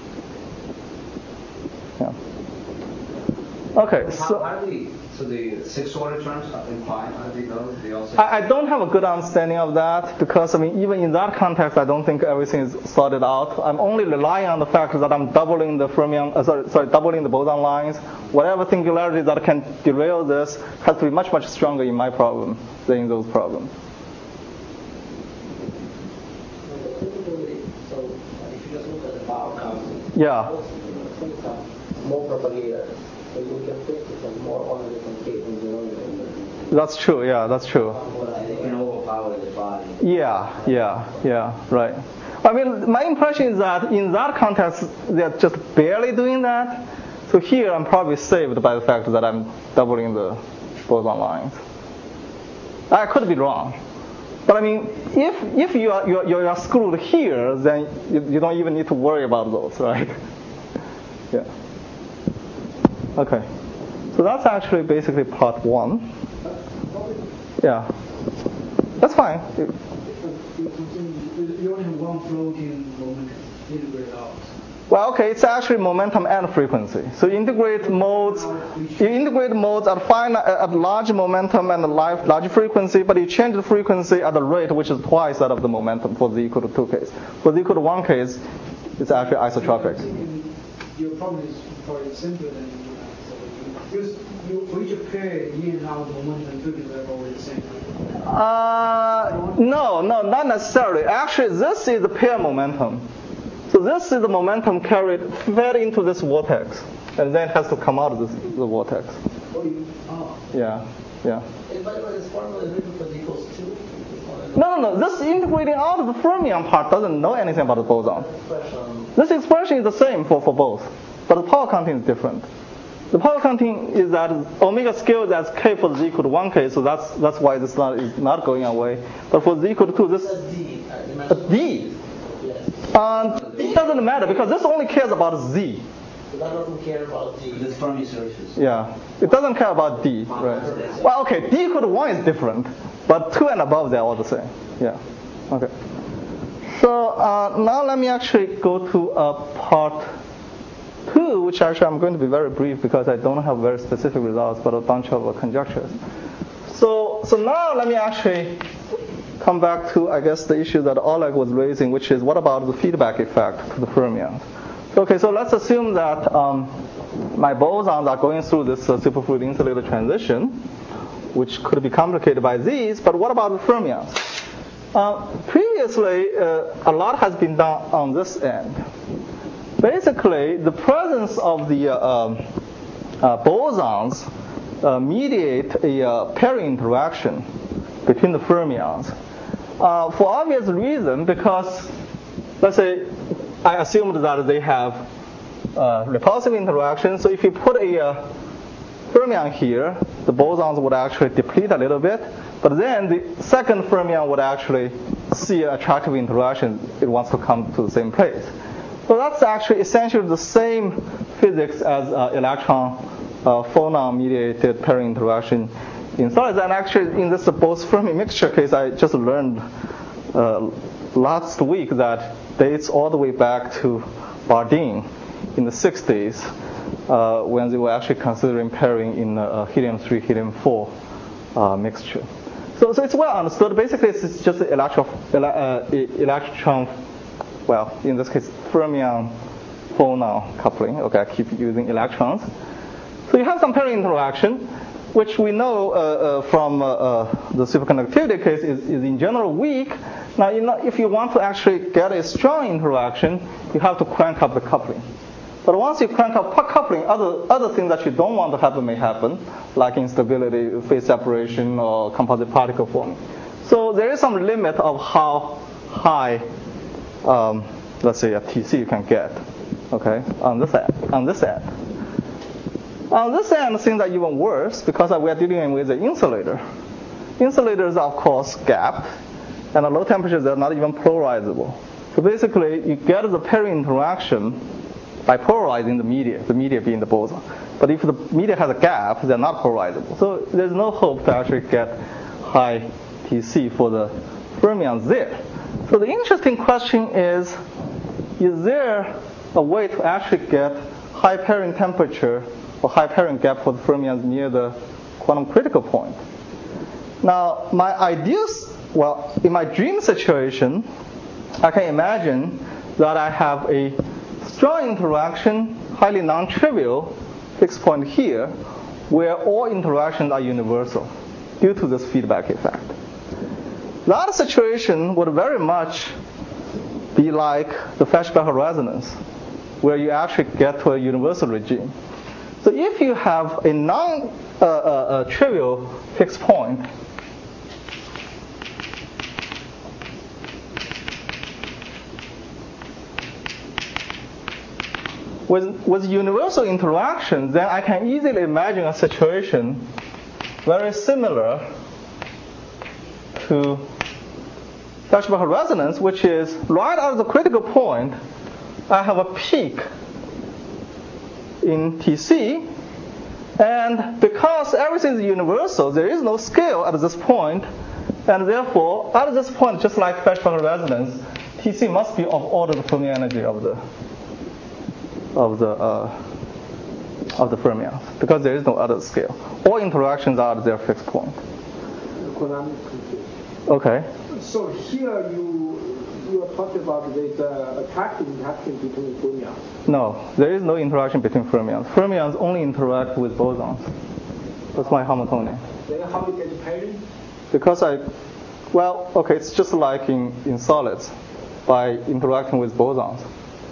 Yeah. Okay, How, so. how do we, so the sixth order terms imply, how do they go? They also. I, I don't have a good understanding of that because, I mean, even in that context, I don't think everything is sorted out. I'm only relying on the fact that I'm doubling the fermion, uh, sorry, sorry, doubling the boson lines. Whatever singularity that can derail this has to be much, much stronger in my problem than in those problems. So if you just look at the bar count, Yeah. things are more propagated. So you can think it's more one hundred K in the other. That's true. Yeah, that's true. They can overpower the body. Yeah, yeah, yeah, right. I mean, my impression is that in that context, they're just barely doing that. So here, I'm probably saved by the fact that I'm doubling the boson lines. I could be wrong. But I mean, if if you are you're, you're screwed here, then you, you don't even need to worry about those, right? Yeah. Okay. So that's actually basically part one. Yeah. That's fine. You only have one floating moment integrate out. Well, okay, it's actually momentum and frequency. So you integrate modes, you integrate modes at finite, at large momentum and large, large frequency, but you change the frequency at the rate which is twice that of the momentum for z equal to two case. For z equal to one case, it's actually isotropic. Your problem is probably simpler than you have. So you, you, for each pair, in and out momentum frequency are always the same. Uh, no, no, not necessarily. Actually, this is the pair momentum. So this is the momentum carried fed into this vortex, and then it has to come out of this, the vortex. Oh, you, oh. Yeah, yeah. And by the way, this formula is written for equals two. No, no, no. This integrating out of the fermion part doesn't know anything about the boson. This expression is the same for, for both, but the power counting is different. The power counting is that omega scaled as k for z equal to one k, so that's that's why this not is not going away. But for z equal to two, this D. a d. Um, it doesn't matter because this only cares about z. So that doesn't care about D. The Fermi surface. Yeah, it doesn't care about d, right? Well, okay, d equal to one is different, but two and above they're all the same. Yeah. Okay. So uh, now let me actually go to uh, part two, which actually I'm going to be very brief because I don't have very specific results, but a bunch of uh, conjectures. So so now let me actually come back to, I guess, the issue that Oleg was raising, which is what about the feedback effect to the fermions? Okay, so let's assume that um, my bosons are going through this uh, superfluid insulator transition, which could be complicated by these, but what about the fermions? Uh, previously, uh, a lot has been done on this end. Basically, the presence of the uh, um, uh, bosons uh, mediate a uh, pairing interaction between the fermions. Uh, for obvious reason, because let's say I assumed that they have uh, repulsive interaction. So if you put a uh, fermion here, the bosons would actually deplete a little bit, but then the second fermion would actually see an attractive interaction. It wants to come to the same place. So that's actually essentially the same physics as uh, electron uh, phonon mediated pairing interaction in solids. And actually in this Bose-Fermi mixture case, I just learned uh, last week that dates all the way back to Bardeen in the sixties, uh, when they were actually considering pairing in a helium three, helium four uh, mixture. So, so it's well understood. Basically, it's just electron, uh, electron, well, in this case, fermion phonon coupling. Okay, I keep using electrons. So you have some pairing interaction, which we know uh, uh, from uh, uh, the superconductivity case is, is in general weak. Now, you know, if you want to actually get a strong interaction, you have to crank up the coupling. But once you crank up coupling, other, other things that you don't want to happen may happen, like instability, phase separation, or composite particle forming. So there is some limit of how high, um, let's say, a T C you can get, okay, on this end. On this end. On this end, things are even worse because we are dealing with an insulator. Insulators are, of course, gapped, and at low temperatures, they're not even polarizable. So basically, you get the pairing interaction by polarizing the media, the media being the boson. But if the media has a gap, they're not polarizable. So there's no hope to actually get high T C for the fermions there. So the interesting question is, is there a way to actually get high pairing temperature or high pairing gap for the fermions near the quantum critical point? Now, my ideas, well, in my dream situation, I can imagine that I have a strong interaction, highly non-trivial fixed point here, where all interactions are universal due to this feedback effect. That situation would very much be like the Feshbach resonance, where you actually get to a universal regime. So if you have a non-trivial uh, uh, uh, fixed point, with, with universal interaction, then I can easily imagine a situation very similar to Feshbach resonance, which is right at the critical point, I have a peak in T C, and because everything is universal, there is no scale at this point, and therefore, at this point, just like Feshbach resonance, T C must be of order the Fermi energy of the of the uh, of the fermions, because there is no other scale. All interactions are at their fixed point. Okay. So here you you are talking about this uh, attractive interaction between fermions. No, there is no interaction between fermions. Fermions only interact with bosons. That's my Hamiltonian. Then how do you get pairing? Because I, well, okay, it's just like in, in solids, by interacting with bosons.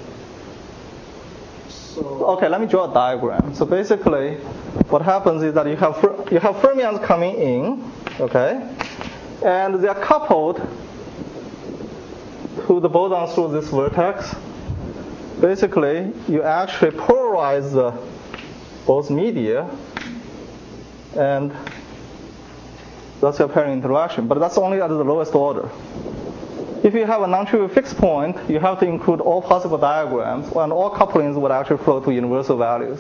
So okay, let me draw a diagram. So basically, what happens is that you have you have fermions coming in, okay, and they are coupled to the bosons through this vertex. Basically, you actually polarize the both media, and that's your pairing interaction. But that's only at the lowest order. If you have a non-trivial fixed point, you have to include all possible diagrams, and all couplings would actually flow to universal values.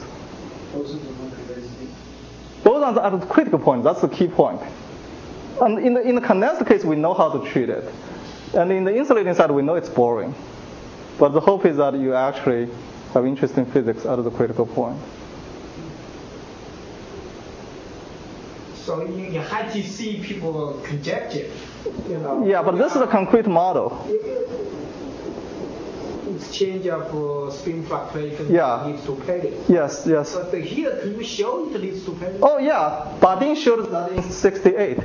Bosons are at the critical point. That's the key point. And in the, in the condensed case, we know how to treat it. And in the insulating side, we know it's boring. But the hope is that you actually have interesting physics at the critical point. So in, in high T C, people conjecture, you know. Yeah, but this is a concrete model. Exchange of uh, spin fluctuation Yeah. leads to pairing. Yes, yes. But the, here, can you show it leads to pairing? Oh yeah, Bardeen showed that in sixty-eight.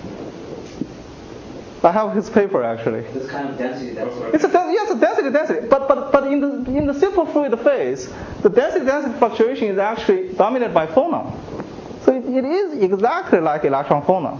I have his paper actually. This kind of density, that's what It's a den- yes, a density density. But but but in the in the superfluid phase, the density density fluctuation is actually dominated by phonon. So it, it is exactly like electron phonon.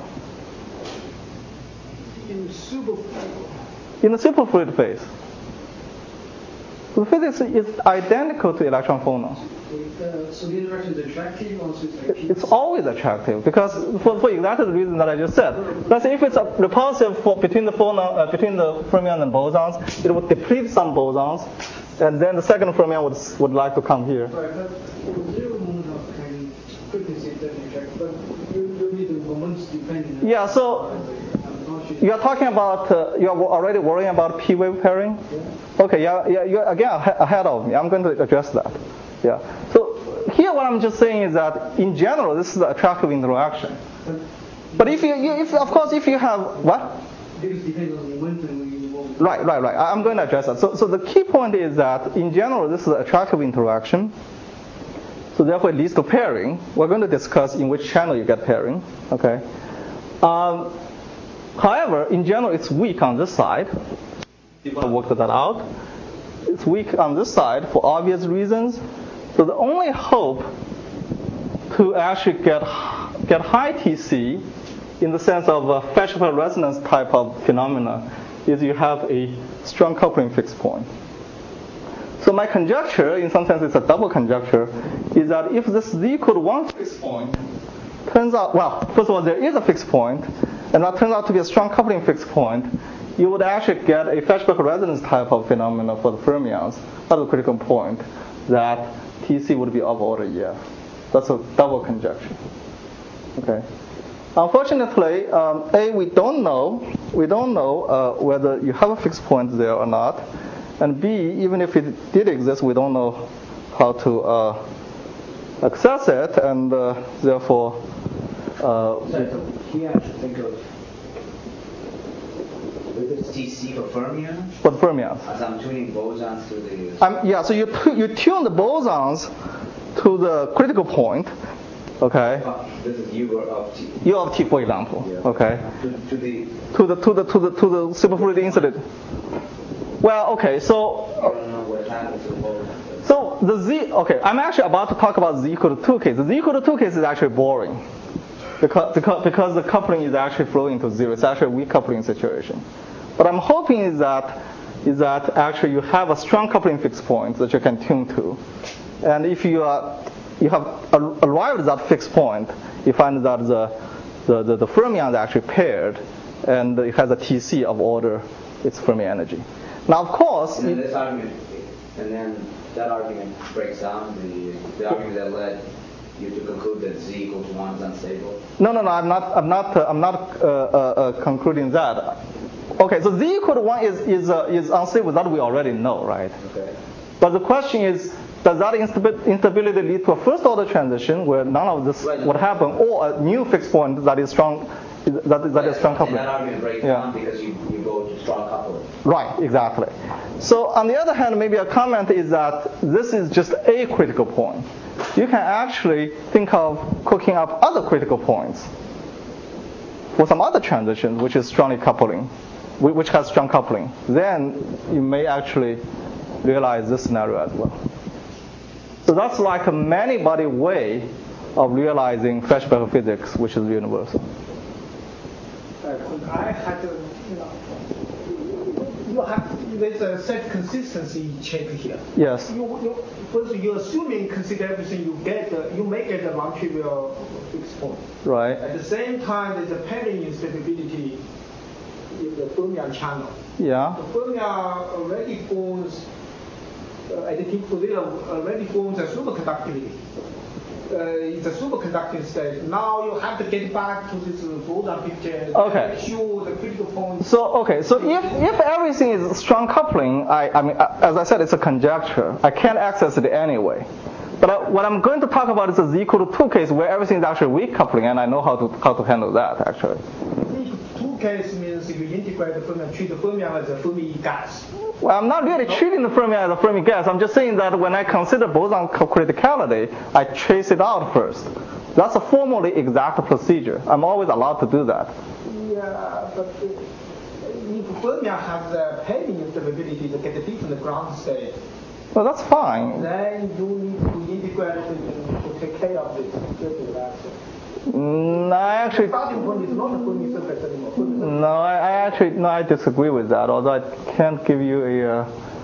In super In the superfluid phase. The physics is identical to electron phonon. Uh, so the interaction is attractive or is it like It's always attractive because for, for exactly the reason that I just said. Let's say if it's a repulsive for, between the phonon, uh, between the fermions and bosons, it would deplete some bosons, and then the second fermion would would like to come here. Right, but zero moment of kind frequency doesn't attract, but you, you need the moments depending. on- Yeah, so you are talking about uh, you are already worrying about p wave pairing. Okay, yeah, yeah, you're again ahe- ahead of me. I'm going to address that. Yeah. So here, what I'm just saying is that in general, this is an attractive interaction. But if you, you if of course, if you have what? This depends on the momentum when you move. Right, right, right. I- I'm going to address that. So, so the key point is that in general, this is an attractive interaction. So therefore, it leads to pairing. We're going to discuss in which channel you get pairing. Okay. Um, however, in general, it's weak on this side. People worked that out. It's weak on this side for obvious reasons. So the only hope to actually get get high T C in the sense of a Feshbach resonance type of phenomena is you have a strong coupling fixed point. So my conjecture, in some sense it's a double conjecture, is that if this z equal to one fixed point turns out, well, first of all, there is a fixed point, and that turns out to be a strong coupling fixed point, you would actually get a Feshbach resonance type of phenomena for the fermions at the critical point that T C would be of order E F. That's a double conjecture. Okay. Unfortunately, um, A, we don't know, we don't know uh, whether you have a fixed point there or not, and B, even if it did exist, we don't know how to uh, access it, and uh, therefore. Uh, So here I should think of with this T C for fermions, for the fermions. as I'm tuning bosons to the. Um, yeah, so you tu- you tune the bosons to the critical point, okay? Uh, this is U of T. U of T, for example, Yeah. okay? To, to the. To the to the to the to the superfluid incident. Well, okay, so I don't know what happens to the bosons. so the z. Okay, I'm actually about to talk about z equal to two case. The z equal to two case is actually boring, because because because the coupling is actually flowing to zero. It's actually a weak coupling situation. What I'm hoping is that is that actually you have a strong coupling fixed point that you can tune to, and if you are you have arrived at that fixed point, you find that the the, the, the fermions are actually paired, and it has a T C of order its Fermi energy. Now, of course, And then this argument, and then that argument breaks down the the argument that led you to conclude that z equals one is unstable. no, no, no. I'm not. I'm not. Uh, I'm not uh, uh, uh, concluding that. Okay, so z equal to one is is uh, is unstable. That we already know, right? Okay. But the question is, does that instabi- instability lead to a first order transition where none of this Right. would happen, or a new fixed point that is strong, that is, that is strong And coupling? that argument breaks Yeah. down because you, you go to strong coupling. Right, exactly. So on the other hand, maybe a comment is that this is just a critical point. You can actually think of cooking up other critical points for some other transition which is strongly coupling, whi- which has strong coupling. Then you may actually realize this scenario as well. So that's like a many-body way of realizing Feshbach physics, which is universal. Uh, I had, uh, you know, you have there's a set consistency check here. Yes. You, you first you assuming consider everything you get, uh, you may get a non-trivial fixed point. Right. At the same time, there's a pairing instability in the fermion channel. Yeah. The fermion already forms uh, at the peak position already forms a superconductivity. Uh, it's a superconducting state. Now you have to get back to this boson picture. Okay. Show the critical points. So okay, so if, if everything is strong coupling, I, I mean, as I said, it's a conjecture. I can't access it anyway. But I, what I'm going to talk about is a z equal to two case where everything is actually weak coupling, and I know how to how to handle that actually. Two case means if you integrate the fermion, treat the fermion as a Fermi gas. Well, I'm not really treating the fermion as a Fermi gas. I'm just saying that when I consider boson criticality, I trace it out first. That's a formally exact procedure. I'm always allowed to do that. Yeah, but if fermion has a pairing instability to get deep in the ground state, Well, that's fine. then you need to integrate it to take care of this. Get to that. Mm, I actually, Starting point is not a Fermi surface anymore. Fermi surface. no, I, I actually, no, I disagree with that. Although I can't give you a, uh,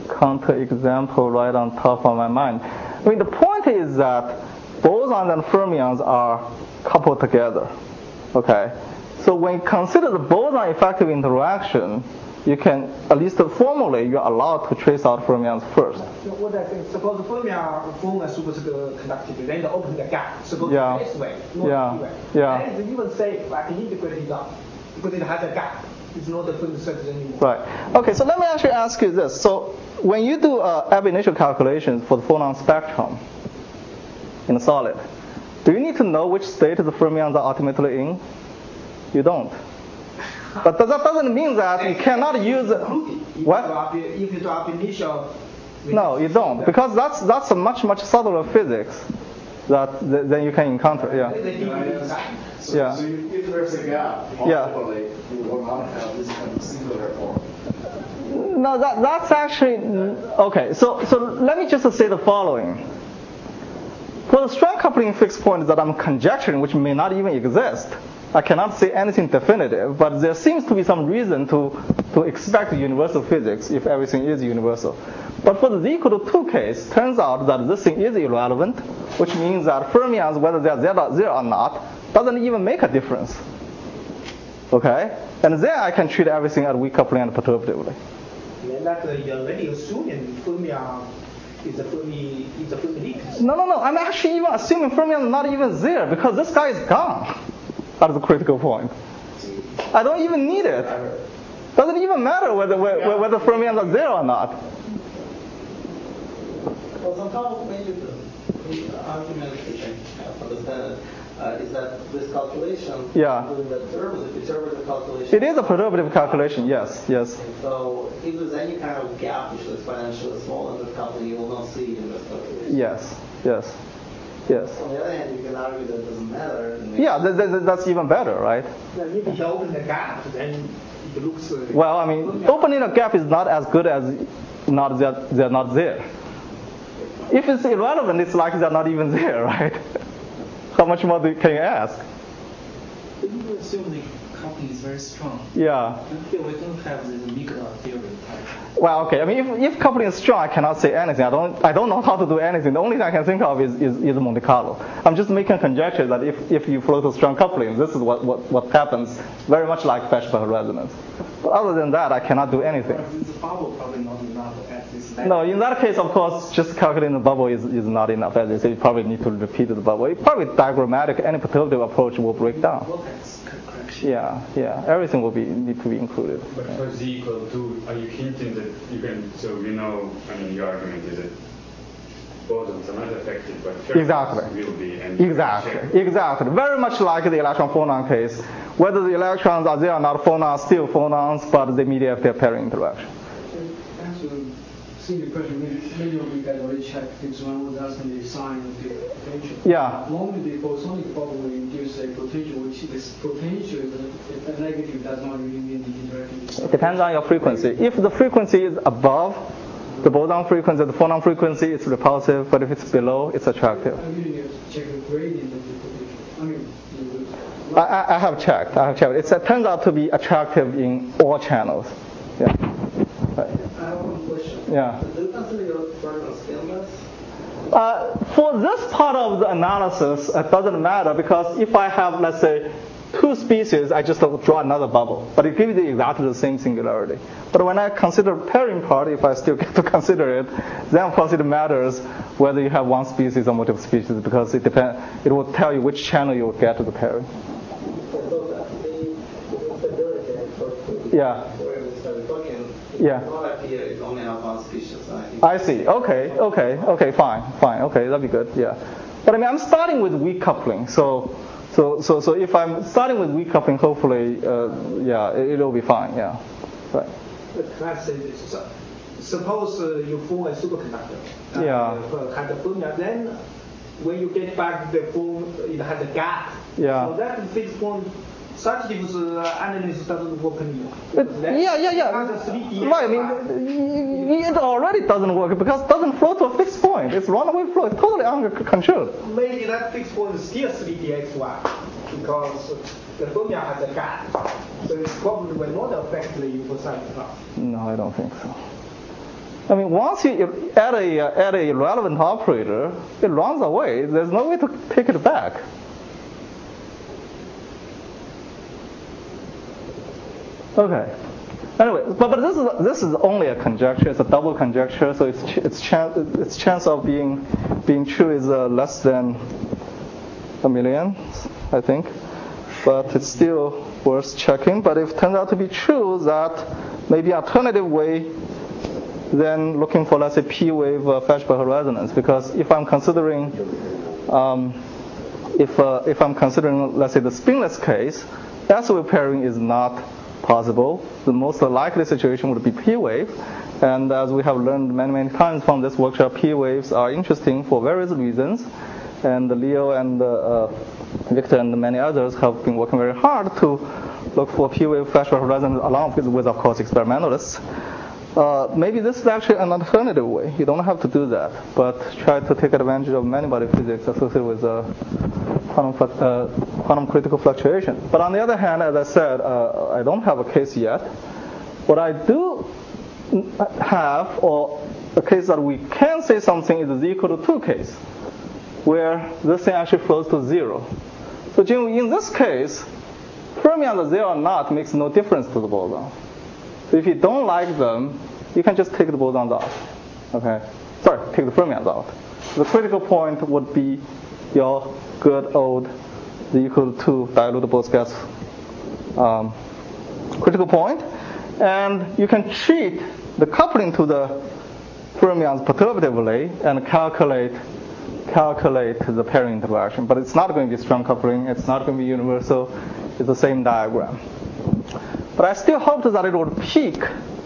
counterexample right on top of my mind. I mean, the point is that bosons and fermions are coupled together. Okay? So when you consider the boson effective interaction, you can, at least formally, you're allowed to trace out fermions first. So what I think, suppose the fermion form a superconductivity, then they open the gap, suppose Yeah. this way, not Yeah. this way. Yeah. Then it's even safe, I can integrate it out, because it has a gap. It's not a full surface anymore. Right. Okay, so let me actually ask you this. So when you do uh, ab initio calculations for the phonon spectrum in a solid, do you need to know which state the fermions are ultimately in? You don't. But that doesn't mean that you cannot use it. What? If you do ab initio. No, you don't, because that's that's a much much subtler physics that th- than you can encounter. Yeah. Can I ask? So, Yeah. so you, if there's a gap, Yeah. ultimately you will not have this kind of singular form. No, that that's actually okay. So so let me just say the following. For the strong coupling fixed point that I'm conjecturing, which may not even exist, I cannot say anything definitive, but there seems to be some reason to, to expect universal physics if everything is universal. But for the z equal to two case, turns out that this thing is irrelevant, which means that fermions, whether they are there or not, doesn't even make a difference. Okay? And then I can treat everything as weak coupling and perturbatively. Then that uh, you're already assuming fermion is a Fermi, is a Fermi leak. No, no, no. I'm actually even assuming fermions are not even there because this guy is gone at the critical point. I don't even need it. Doesn't even matter whether whether, whether fermions are there or not. Well, somehow maybe the, the argument, which I have understand it, uh, is that this calculation, Yeah. doing the term is a perturbative calculation. It is a perturbative calculation. Yes, yes. So if there's any kind of gap which is exponentially small in the coupling, you will not see it in this calculation. Yes, yes, yes. On the other hand, you can argue that it doesn't matter. and maybe- Yeah, th- th- that's even better, right? Then maybe if you open the gap, then it looks. Uh, Well, I mean, opening a gap is not as good as not that they're not there. If it's irrelevant, it's like they're not even there, right? How much more do, can you ask? But you would assume the coupling is very strong. Yeah. And here we don't have this Migdal theory type. Well, okay. I mean, if, if coupling is strong, I cannot say anything. I don't. I don't know how to do anything. The only thing I can think of is, is, is Monte Carlo. I'm just making a conjecture that if, if you flow to strong coupling, this is what, what, what happens. Very much like Feshbach resonance. But other than that, I cannot do anything. This bubble probably not enough at this level. No, in that case, of course, just calculating the bubble is, is not enough. As I say, you probably need to repeat the bubble. It probably diagrammatic. Any perturbative approach will break down. Yeah, yeah. Everything will be need to be included. But for z equal to, are you hinting that you can, so you know, I mean, your argument is that bosons are not affected, but fermions Exactly. will be. And you can check. Exactly, exactly. Very much like the electron-phonon case. Whether the electrons are there or not, phonons are still phonons, but they mediate their pairing interaction. Actually, similar question. Maybe, maybe you guys already checked because when I was asking the sign of the potential. Yeah. Normally, the bosonic bubble will induce a potential, which this potential is a, a negative, does not really mean the interaction. It depends on your frequency. If the frequency is above the boson frequency, the phonon frequency, it's repulsive. But if it's below, it's attractive. I really need to check the gradient of the potential. I mean, I, I, I have checked. I have checked. It's, it turns out to be attractive in all channels. Yeah. Right. I have one question. Yeah. Do you consider your fermions scalarless? Uh, for this part of the analysis, it doesn't matter because if I have, let's say, two species, I just draw another bubble. But it gives you exactly the same singularity. But when I consider pairing part, if I still get to consider it, then of course it matters whether you have one species or multiple species because it depends. It will tell you which channel you will get to the pairing. So that the, the instability for Yeah. where we started talking, Yeah. it not appear it only have one species. And I think I see. Okay, okay, okay, fine, fine. Okay, that'd be good. Yeah. But I mean, I'm starting with weak coupling, so, so, so, so if I'm starting with weak coupling, hopefully, uh, yeah, it, it'll be fine. Yeah. Right. But can I say this? So, suppose uh, you form a superconductor. Uh, Yeah. uh, Has a fermion, then when you get back the form, it has a gap. Yeah. So that fixed point, such difference uh, analysis doesn't work anymore. But, yeah, yeah, yeah. It has a three D Right. I mean, it already doesn't work because it doesn't flow to a fixed point. It's runaway flow. It's totally under control. Maybe that fixed point is still three D X Y because the fermion has a gap. So it probably will not affect the universality class. No, I don't think so. I mean, once you add a, add a relevant operator, it runs away. There's no way to take it back. Okay. Anyway, but, but this is this is only a conjecture. It's a double conjecture, so its its chance its chance of being being true is uh, less than a million, I think. But it's still worth checking. But if it turns out to be true, that maybe alternative way than looking for, let's say, P-wave uh, Feshbach resonance. Because if I'm considering um, if uh, if I'm considering, let's say, the spinless case, S-wave pairing is not possible. The most likely situation would be P-wave, and as we have learned many, many times from this workshop, P-waves are interesting for various reasons, and Leo and uh, uh, Victor and many others have been working very hard to look for P-wave Feshbach resonance along with, with, of course, experimentalists. Uh, maybe this is actually an alternative way. You don't have to do that, but try to take advantage of many-body physics associated with uh, quantum, uh, quantum critical fluctuation. But on the other hand, as I said, uh, I don't have a case yet. What I do have, or a case that we can say something, is a z equal to two case, where this thing actually flows to zero. So generally, in this case, fermions there or not makes no difference to the boson. So if you don't like them, you can just take the bosons off. Okay? Sorry, take the fermions out. The critical point would be your good old z equal to two dilute Bose-Gas um, critical point. And you can treat the coupling to the fermions perturbatively and calculate calculate the pairing interaction. But it's not going to be strong coupling. It's not going to be universal. It's the same diagram. But I still hope that it would peak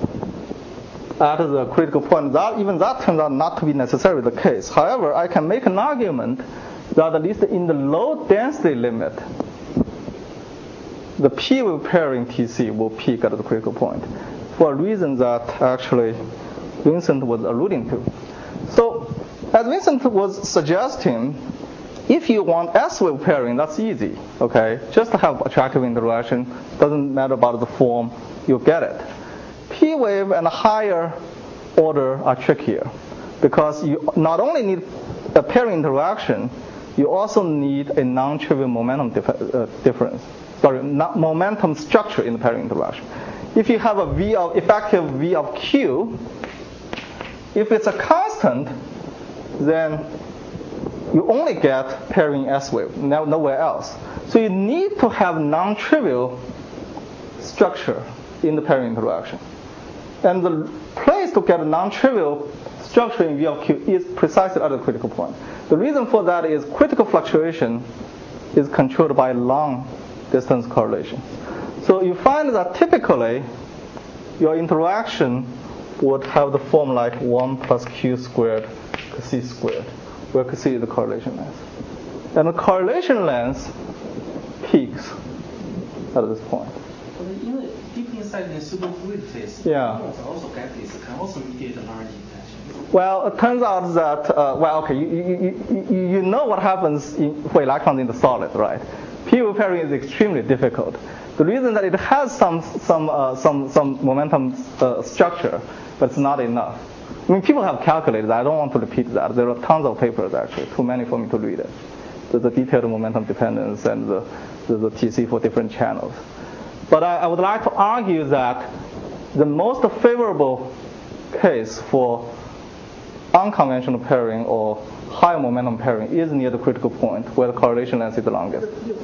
at the critical point. That, even that turns out not to be necessarily the case. However, I can make an argument that at least in the low density limit, the P-wave pairing T C will peak at the critical point for a reason that actually Vincent was alluding to. So, as Vincent was suggesting, if you want S-wave pairing, that's easy, okay? Just to have attractive interaction, doesn't matter about the form, you'll get it. P-wave and higher order are trickier because you not only need a pairing interaction, you also need a non-trivial momentum dif- uh, difference. Sorry, not momentum structure in the pairing interaction. If you have a V of effective V of Q, if it's a constant, then you only get pairing S-wave, no, nowhere else. So you need to have non-trivial structure in the pairing interaction. And the place to get a non-trivial structure in V of Q is precisely at the critical point. The reason for that is critical fluctuation is controlled by long distance correlation. So you find that typically your interaction would have the form like one plus Q squared C squared, where C is the correlation length. And the correlation length peaks at this point. In the, deep inside the pseudo-fluid phase, yeah. also get this, can also mediate the large interaction. Well, it turns out that, uh, well, okay, you, you, you, you know what happens in, for electrons in the solid, right? P-wave pairing is extremely difficult. The reason that it has some some uh, some some momentum uh, structure, but it's not enough. I mean, people have calculated that. I don't want to repeat that. There are tons of papers, actually, too many for me to read it. The, the detailed momentum dependence and the, the, the T C for different channels. But I, I would like to argue that the most favorable case for unconventional pairing or high momentum pairing is near the critical point where the correlation length is the longest.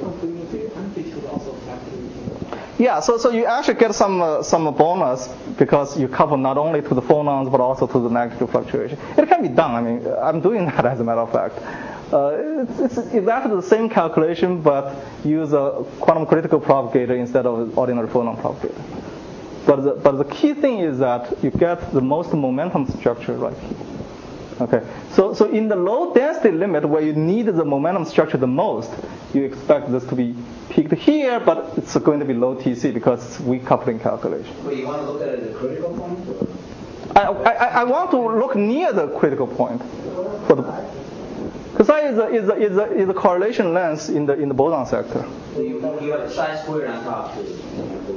Yeah, so so you actually get some uh, some bonus because you couple not only to the phonons but also to the magnitude fluctuation. It can be done. I mean, I'm doing that as a matter of fact. Uh, it's, it's exactly the same calculation, but use a quantum critical propagator instead of an ordinary phonon propagator. But the, but the key thing is that you get the most momentum structure right here. Okay, so so in the low density limit where you need the momentum structure the most, you expect this to be peaked here, but it's going to be low T C because it's weak coupling calculation. Well, you want to look at it at the critical point? I, I, I want to look near the critical point for the because psi is a, is a, is a, is a correlation length in the in the boson sector. So you, you have psi squared on top too.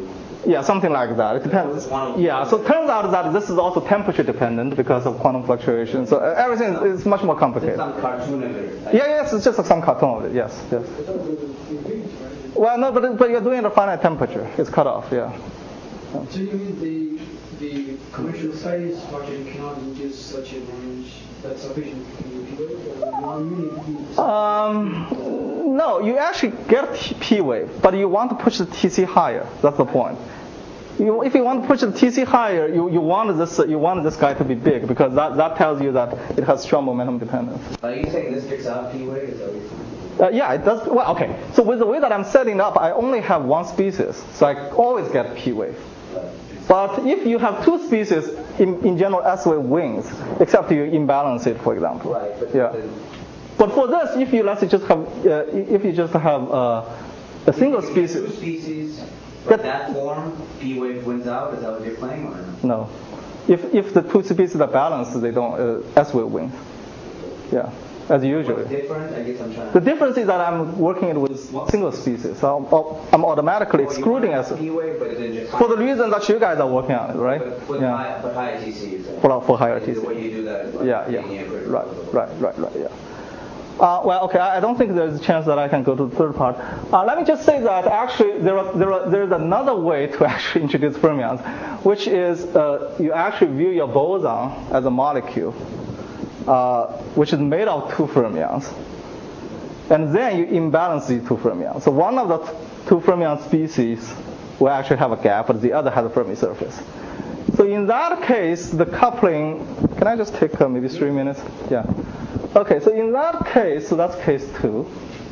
Yeah, something like that. It depends. Yeah, so it turns out that this is also temperature dependent because of quantum fluctuation. So uh, everything is, is much more complicated. Some cartoon of it. Yeah, yes, it's just some cartoon of it. Yes, yes. Well, no, but it, but you're doing it at finite temperature. It's cut off. Yeah. So you mean the the commercial size project cannot induce such a range that's sufficient to P-wave, or you really Um, no, you actually get P wave, but you want to push the T C higher. That's the point. You, if you want to push the T C higher, you, you want this you want this guy to be big because that, that tells you that it has strong momentum dependence. Are you saying this kicks out P-wave? Is that what you're saying? Uh, yeah, it does. Well, okay. So with the way that I'm setting up, I only have one species, so I always get P wave. But if you have two species, in, in general, S wave wins, except you imbalance it, for example. Right. But yeah. But for this, if you let's say just have, uh, if you just have uh, a single Two species. species. But that form, P wave wins out. Is that what you're playing, or no? No. If if the two species are balanced, they don't. Uh, S wave wins. Yeah. As usual. What's different? I guess I'm trying. The difference is that I'm working it with single species, so I'm, I'm automatically Oh, excluding you S. want P-wave, but then just For the reason that you guys are working on it, right? But, but, yeah. high, but higher T C, you say? For, for higher T C. The way you do that is like Yeah, yeah. being a Right, right, right, right, yeah. Uh, well, okay, I don't think there's a chance that I can go to the third part. Uh, let me just say that actually there are, there are, there's another way to actually introduce fermions, which is uh, you actually view your boson as a molecule, uh, which is made of two fermions. And then you imbalance these two fermions. So one of the two fermion species will actually have a gap, but the other has a Fermi surface. So in that case, the coupling, can I just take uh, maybe three minutes? Yeah. Okay, so in that case, so that's case two.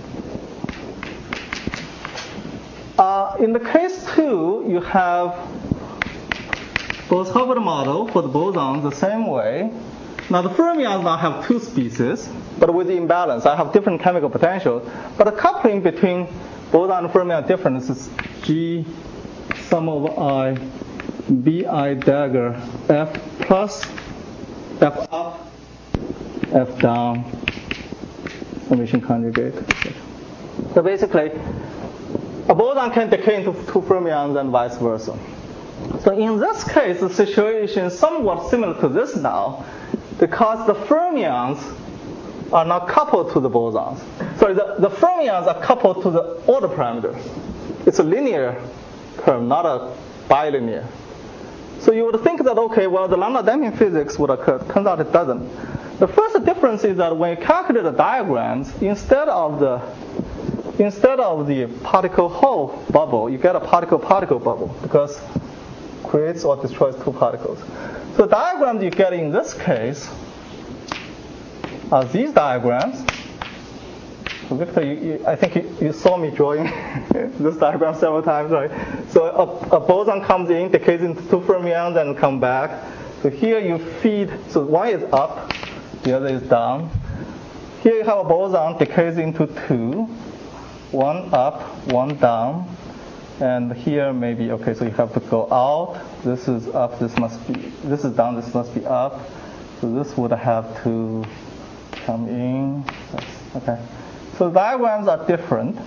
Uh, in the case two, you have Bose-Hubbard model for the bosons the same way. Now the fermions now have two species, but with the imbalance. I have different chemical potentials, but the coupling between boson and fermion difference is G sum over I Bi dagger F plus F up F down summation conjugate. So basically, a boson can decay into two fermions and vice versa. So in this case, the situation is somewhat similar to this now, because the fermions are not coupled to the bosons. Sorry, the, the fermions are coupled to the order parameter. It's a linear term, not a bilinear. So you would think that, okay, well, the lambda damping physics would occur. Turns out it doesn't. The first difference is that when you calculate the diagrams, instead of the instead of the particle-hole bubble, you get a particle-particle bubble because it creates or destroys two particles. So the diagrams you get in this case are these diagrams. So Victor, you, you, I think you, you saw me drawing this diagram several times, right? So a, a boson comes in, decays into two fermions, and come back. So here you feed, so one is up, the other is down. Here you have a boson decays into two, one up, one down. And here maybe, okay, so you have to go out. This is up, this must be, this is down, this must be up. So this would have to come in. Okay. So diagrams are different.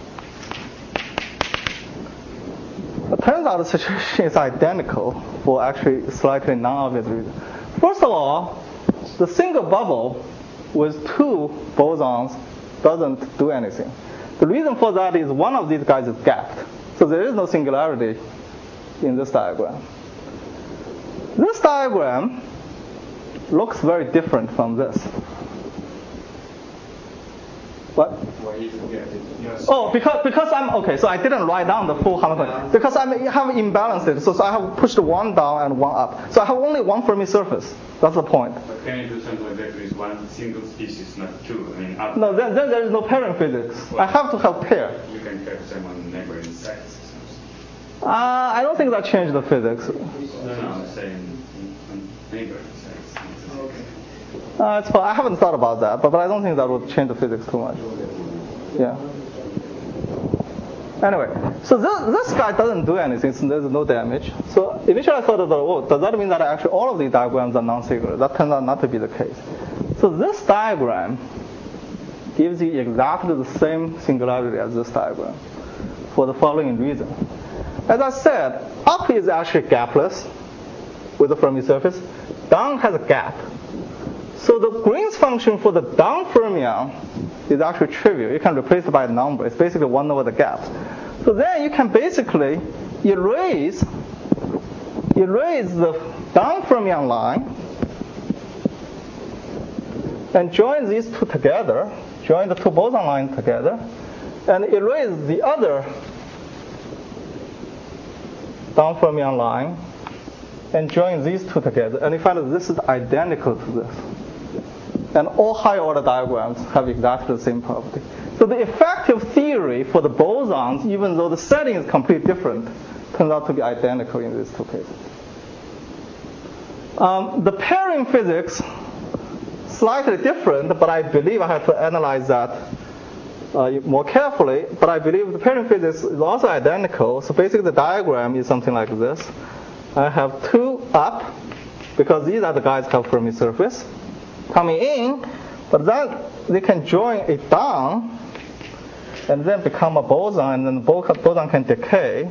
It turns out the situation is identical for actually slightly non-obvious reasons. First of all, the single bubble with two bosons doesn't do anything. The reason for that is one of these guys is gapped. So there is no singularity in this diagram. This diagram looks very different from this. What? Why is it getting? Yes. Oh, because because I'm okay. So I didn't write down the full Hamilton because I have imbalanced it. So, so I have pushed one down and one up. So I have only one Fermi surface. That's the point. But can you do something like that with one single species, not two? I mean, up. No, then, then there is no pairing physics. Well, I have to have pair. You can have someone neighboring sites. Uh, I don't think that changed the physics. No, no, I'm saying neighboring sites. Okay. Uh, it's, I haven't thought about that, but, but I don't think that would change the physics too much. Yeah. Anyway, so this, this guy doesn't do anything, so there's no damage. So initially I thought, that, oh, does that mean that actually all of these diagrams are non-singular? That turns out not to be the case. So this diagram gives you exactly the same singularity as this diagram for the following reason. As I said, up is actually gapless with the Fermi surface. Down has a gap. So the Green's function for the down fermion is actually trivial. You can replace it by a number. It's basically one over the gap. So then you can basically erase, erase the down fermion line and join these two together, join the two boson lines together, and erase the other down fermion line and join these two together. And you find that this is identical to this. And all higher order diagrams have exactly the same property. So the effective theory for the bosons, even though the setting is completely different, turns out to be identical in these two cases. Um, the pairing physics, slightly different, but I believe I have to analyze that uh, more carefully. But I believe the pairing physics is also identical. So basically the diagram is something like this. I have two up, because these are the guys who have Fermi surface, coming in, but then they can join it down and then become a boson, and then the boson can decay.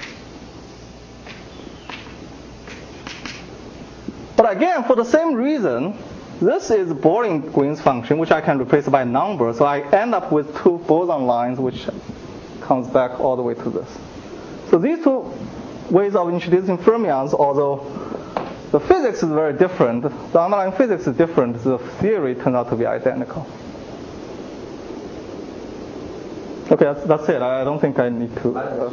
But again, for the same reason, this is boring Green's function, which I can replace by a number, so I end up with two boson lines, which comes back all the way to this. So these two ways of introducing fermions, although the physics is very different, the underlying physics is different, the theory turns out to be identical. Okay, that's, that's it. I don't think I need to. Uh,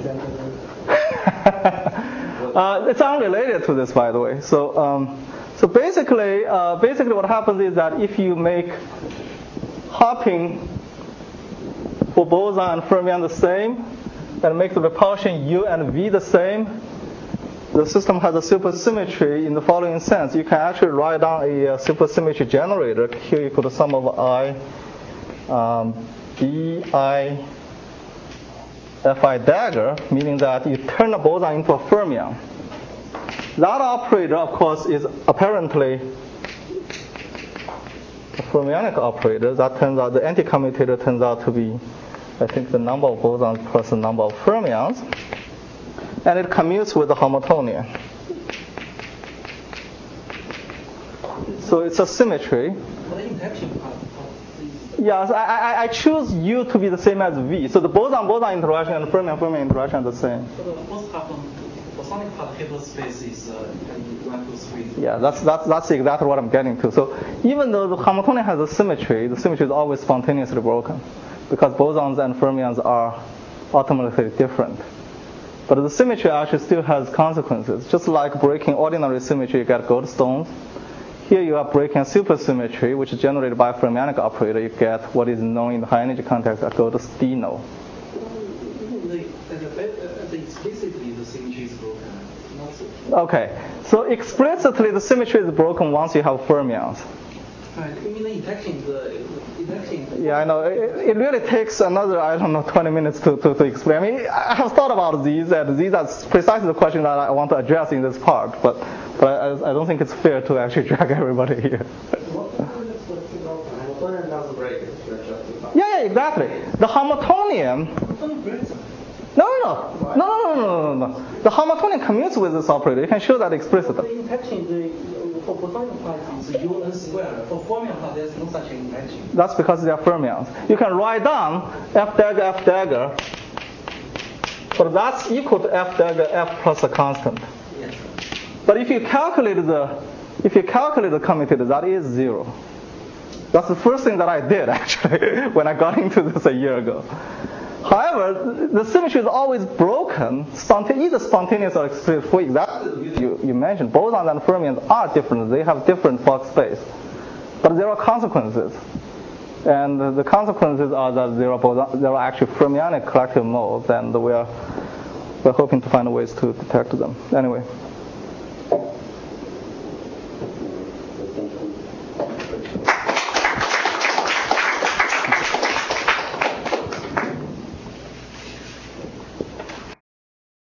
uh, it's unrelated to this, by the way. So, um, so basically, uh, basically what happens is that if you make hopping for boson and fermion the same, and make the repulsion U and V the same, the system has a supersymmetry in the following sense. You can actually write down a, a supersymmetry generator, Q equal to sum of I, um, B I, F I dagger, meaning that you turn a boson into a fermion. That operator, of course, is apparently a fermionic operator. That turns out, the anti-commutator turns out to be, I think, the number of bosons plus the number of fermions. And it commutes with the Hamiltonian. So it's a symmetry. For the interaction part, Yes, I, I, I choose U to be the same as V. So the boson-boson interaction and the fermion-fermion interaction are the same. so the first half of the bosonic part hyperspace is uh, one, two, three. Yeah, that's, that's, that's exactly what I'm getting to. So even though the Hamiltonian has a symmetry, the symmetry is always spontaneously broken because bosons and fermions are ultimately different. But the symmetry actually still has consequences. Just like breaking ordinary symmetry, you get Goldstones. Here you are breaking a supersymmetry, which is generated by a fermionic operator. You get what is known in the high energy context as Goldstino. Explicitly, the symmetry is broken. Not so. Okay, so explicitly the symmetry is broken once you have fermions. Right. You mean the interaction, the interaction? Yeah, I know. It, it really takes another, I don't know, twenty minutes to, to, to explain. I mean, I have thought about these, and these are precisely the questions that I want to address in this part, but, but I, I don't think it's fair to actually drag everybody here. Hamiltonian doesn't break it. You're justified. Yeah, yeah, exactly. The Hamiltonian. No, no, no, no, no, no, no, no. The Hamiltonian commutes with this operator. You can show that explicitly. The interaction the, for bosonic part is U n squared. For fermion part, there's no such interaction. That's because they are fermions. You can write down F dagger, F dagger, but that's equal to F dagger, F plus a constant. Yes. But if you calculate the, if you calculate the commutator, that is zero. That's the first thing that I did actually when I got into this a year ago. However, the symmetry is always broken, sponta- either spontaneous or explicit. For exactly you, you mentioned, bosons and fermions are different. They have different Fock space. But there are consequences. And the consequences are that there are, boson- there are actually fermionic collective modes, and we are, we're hoping to find ways to detect them. Anyway.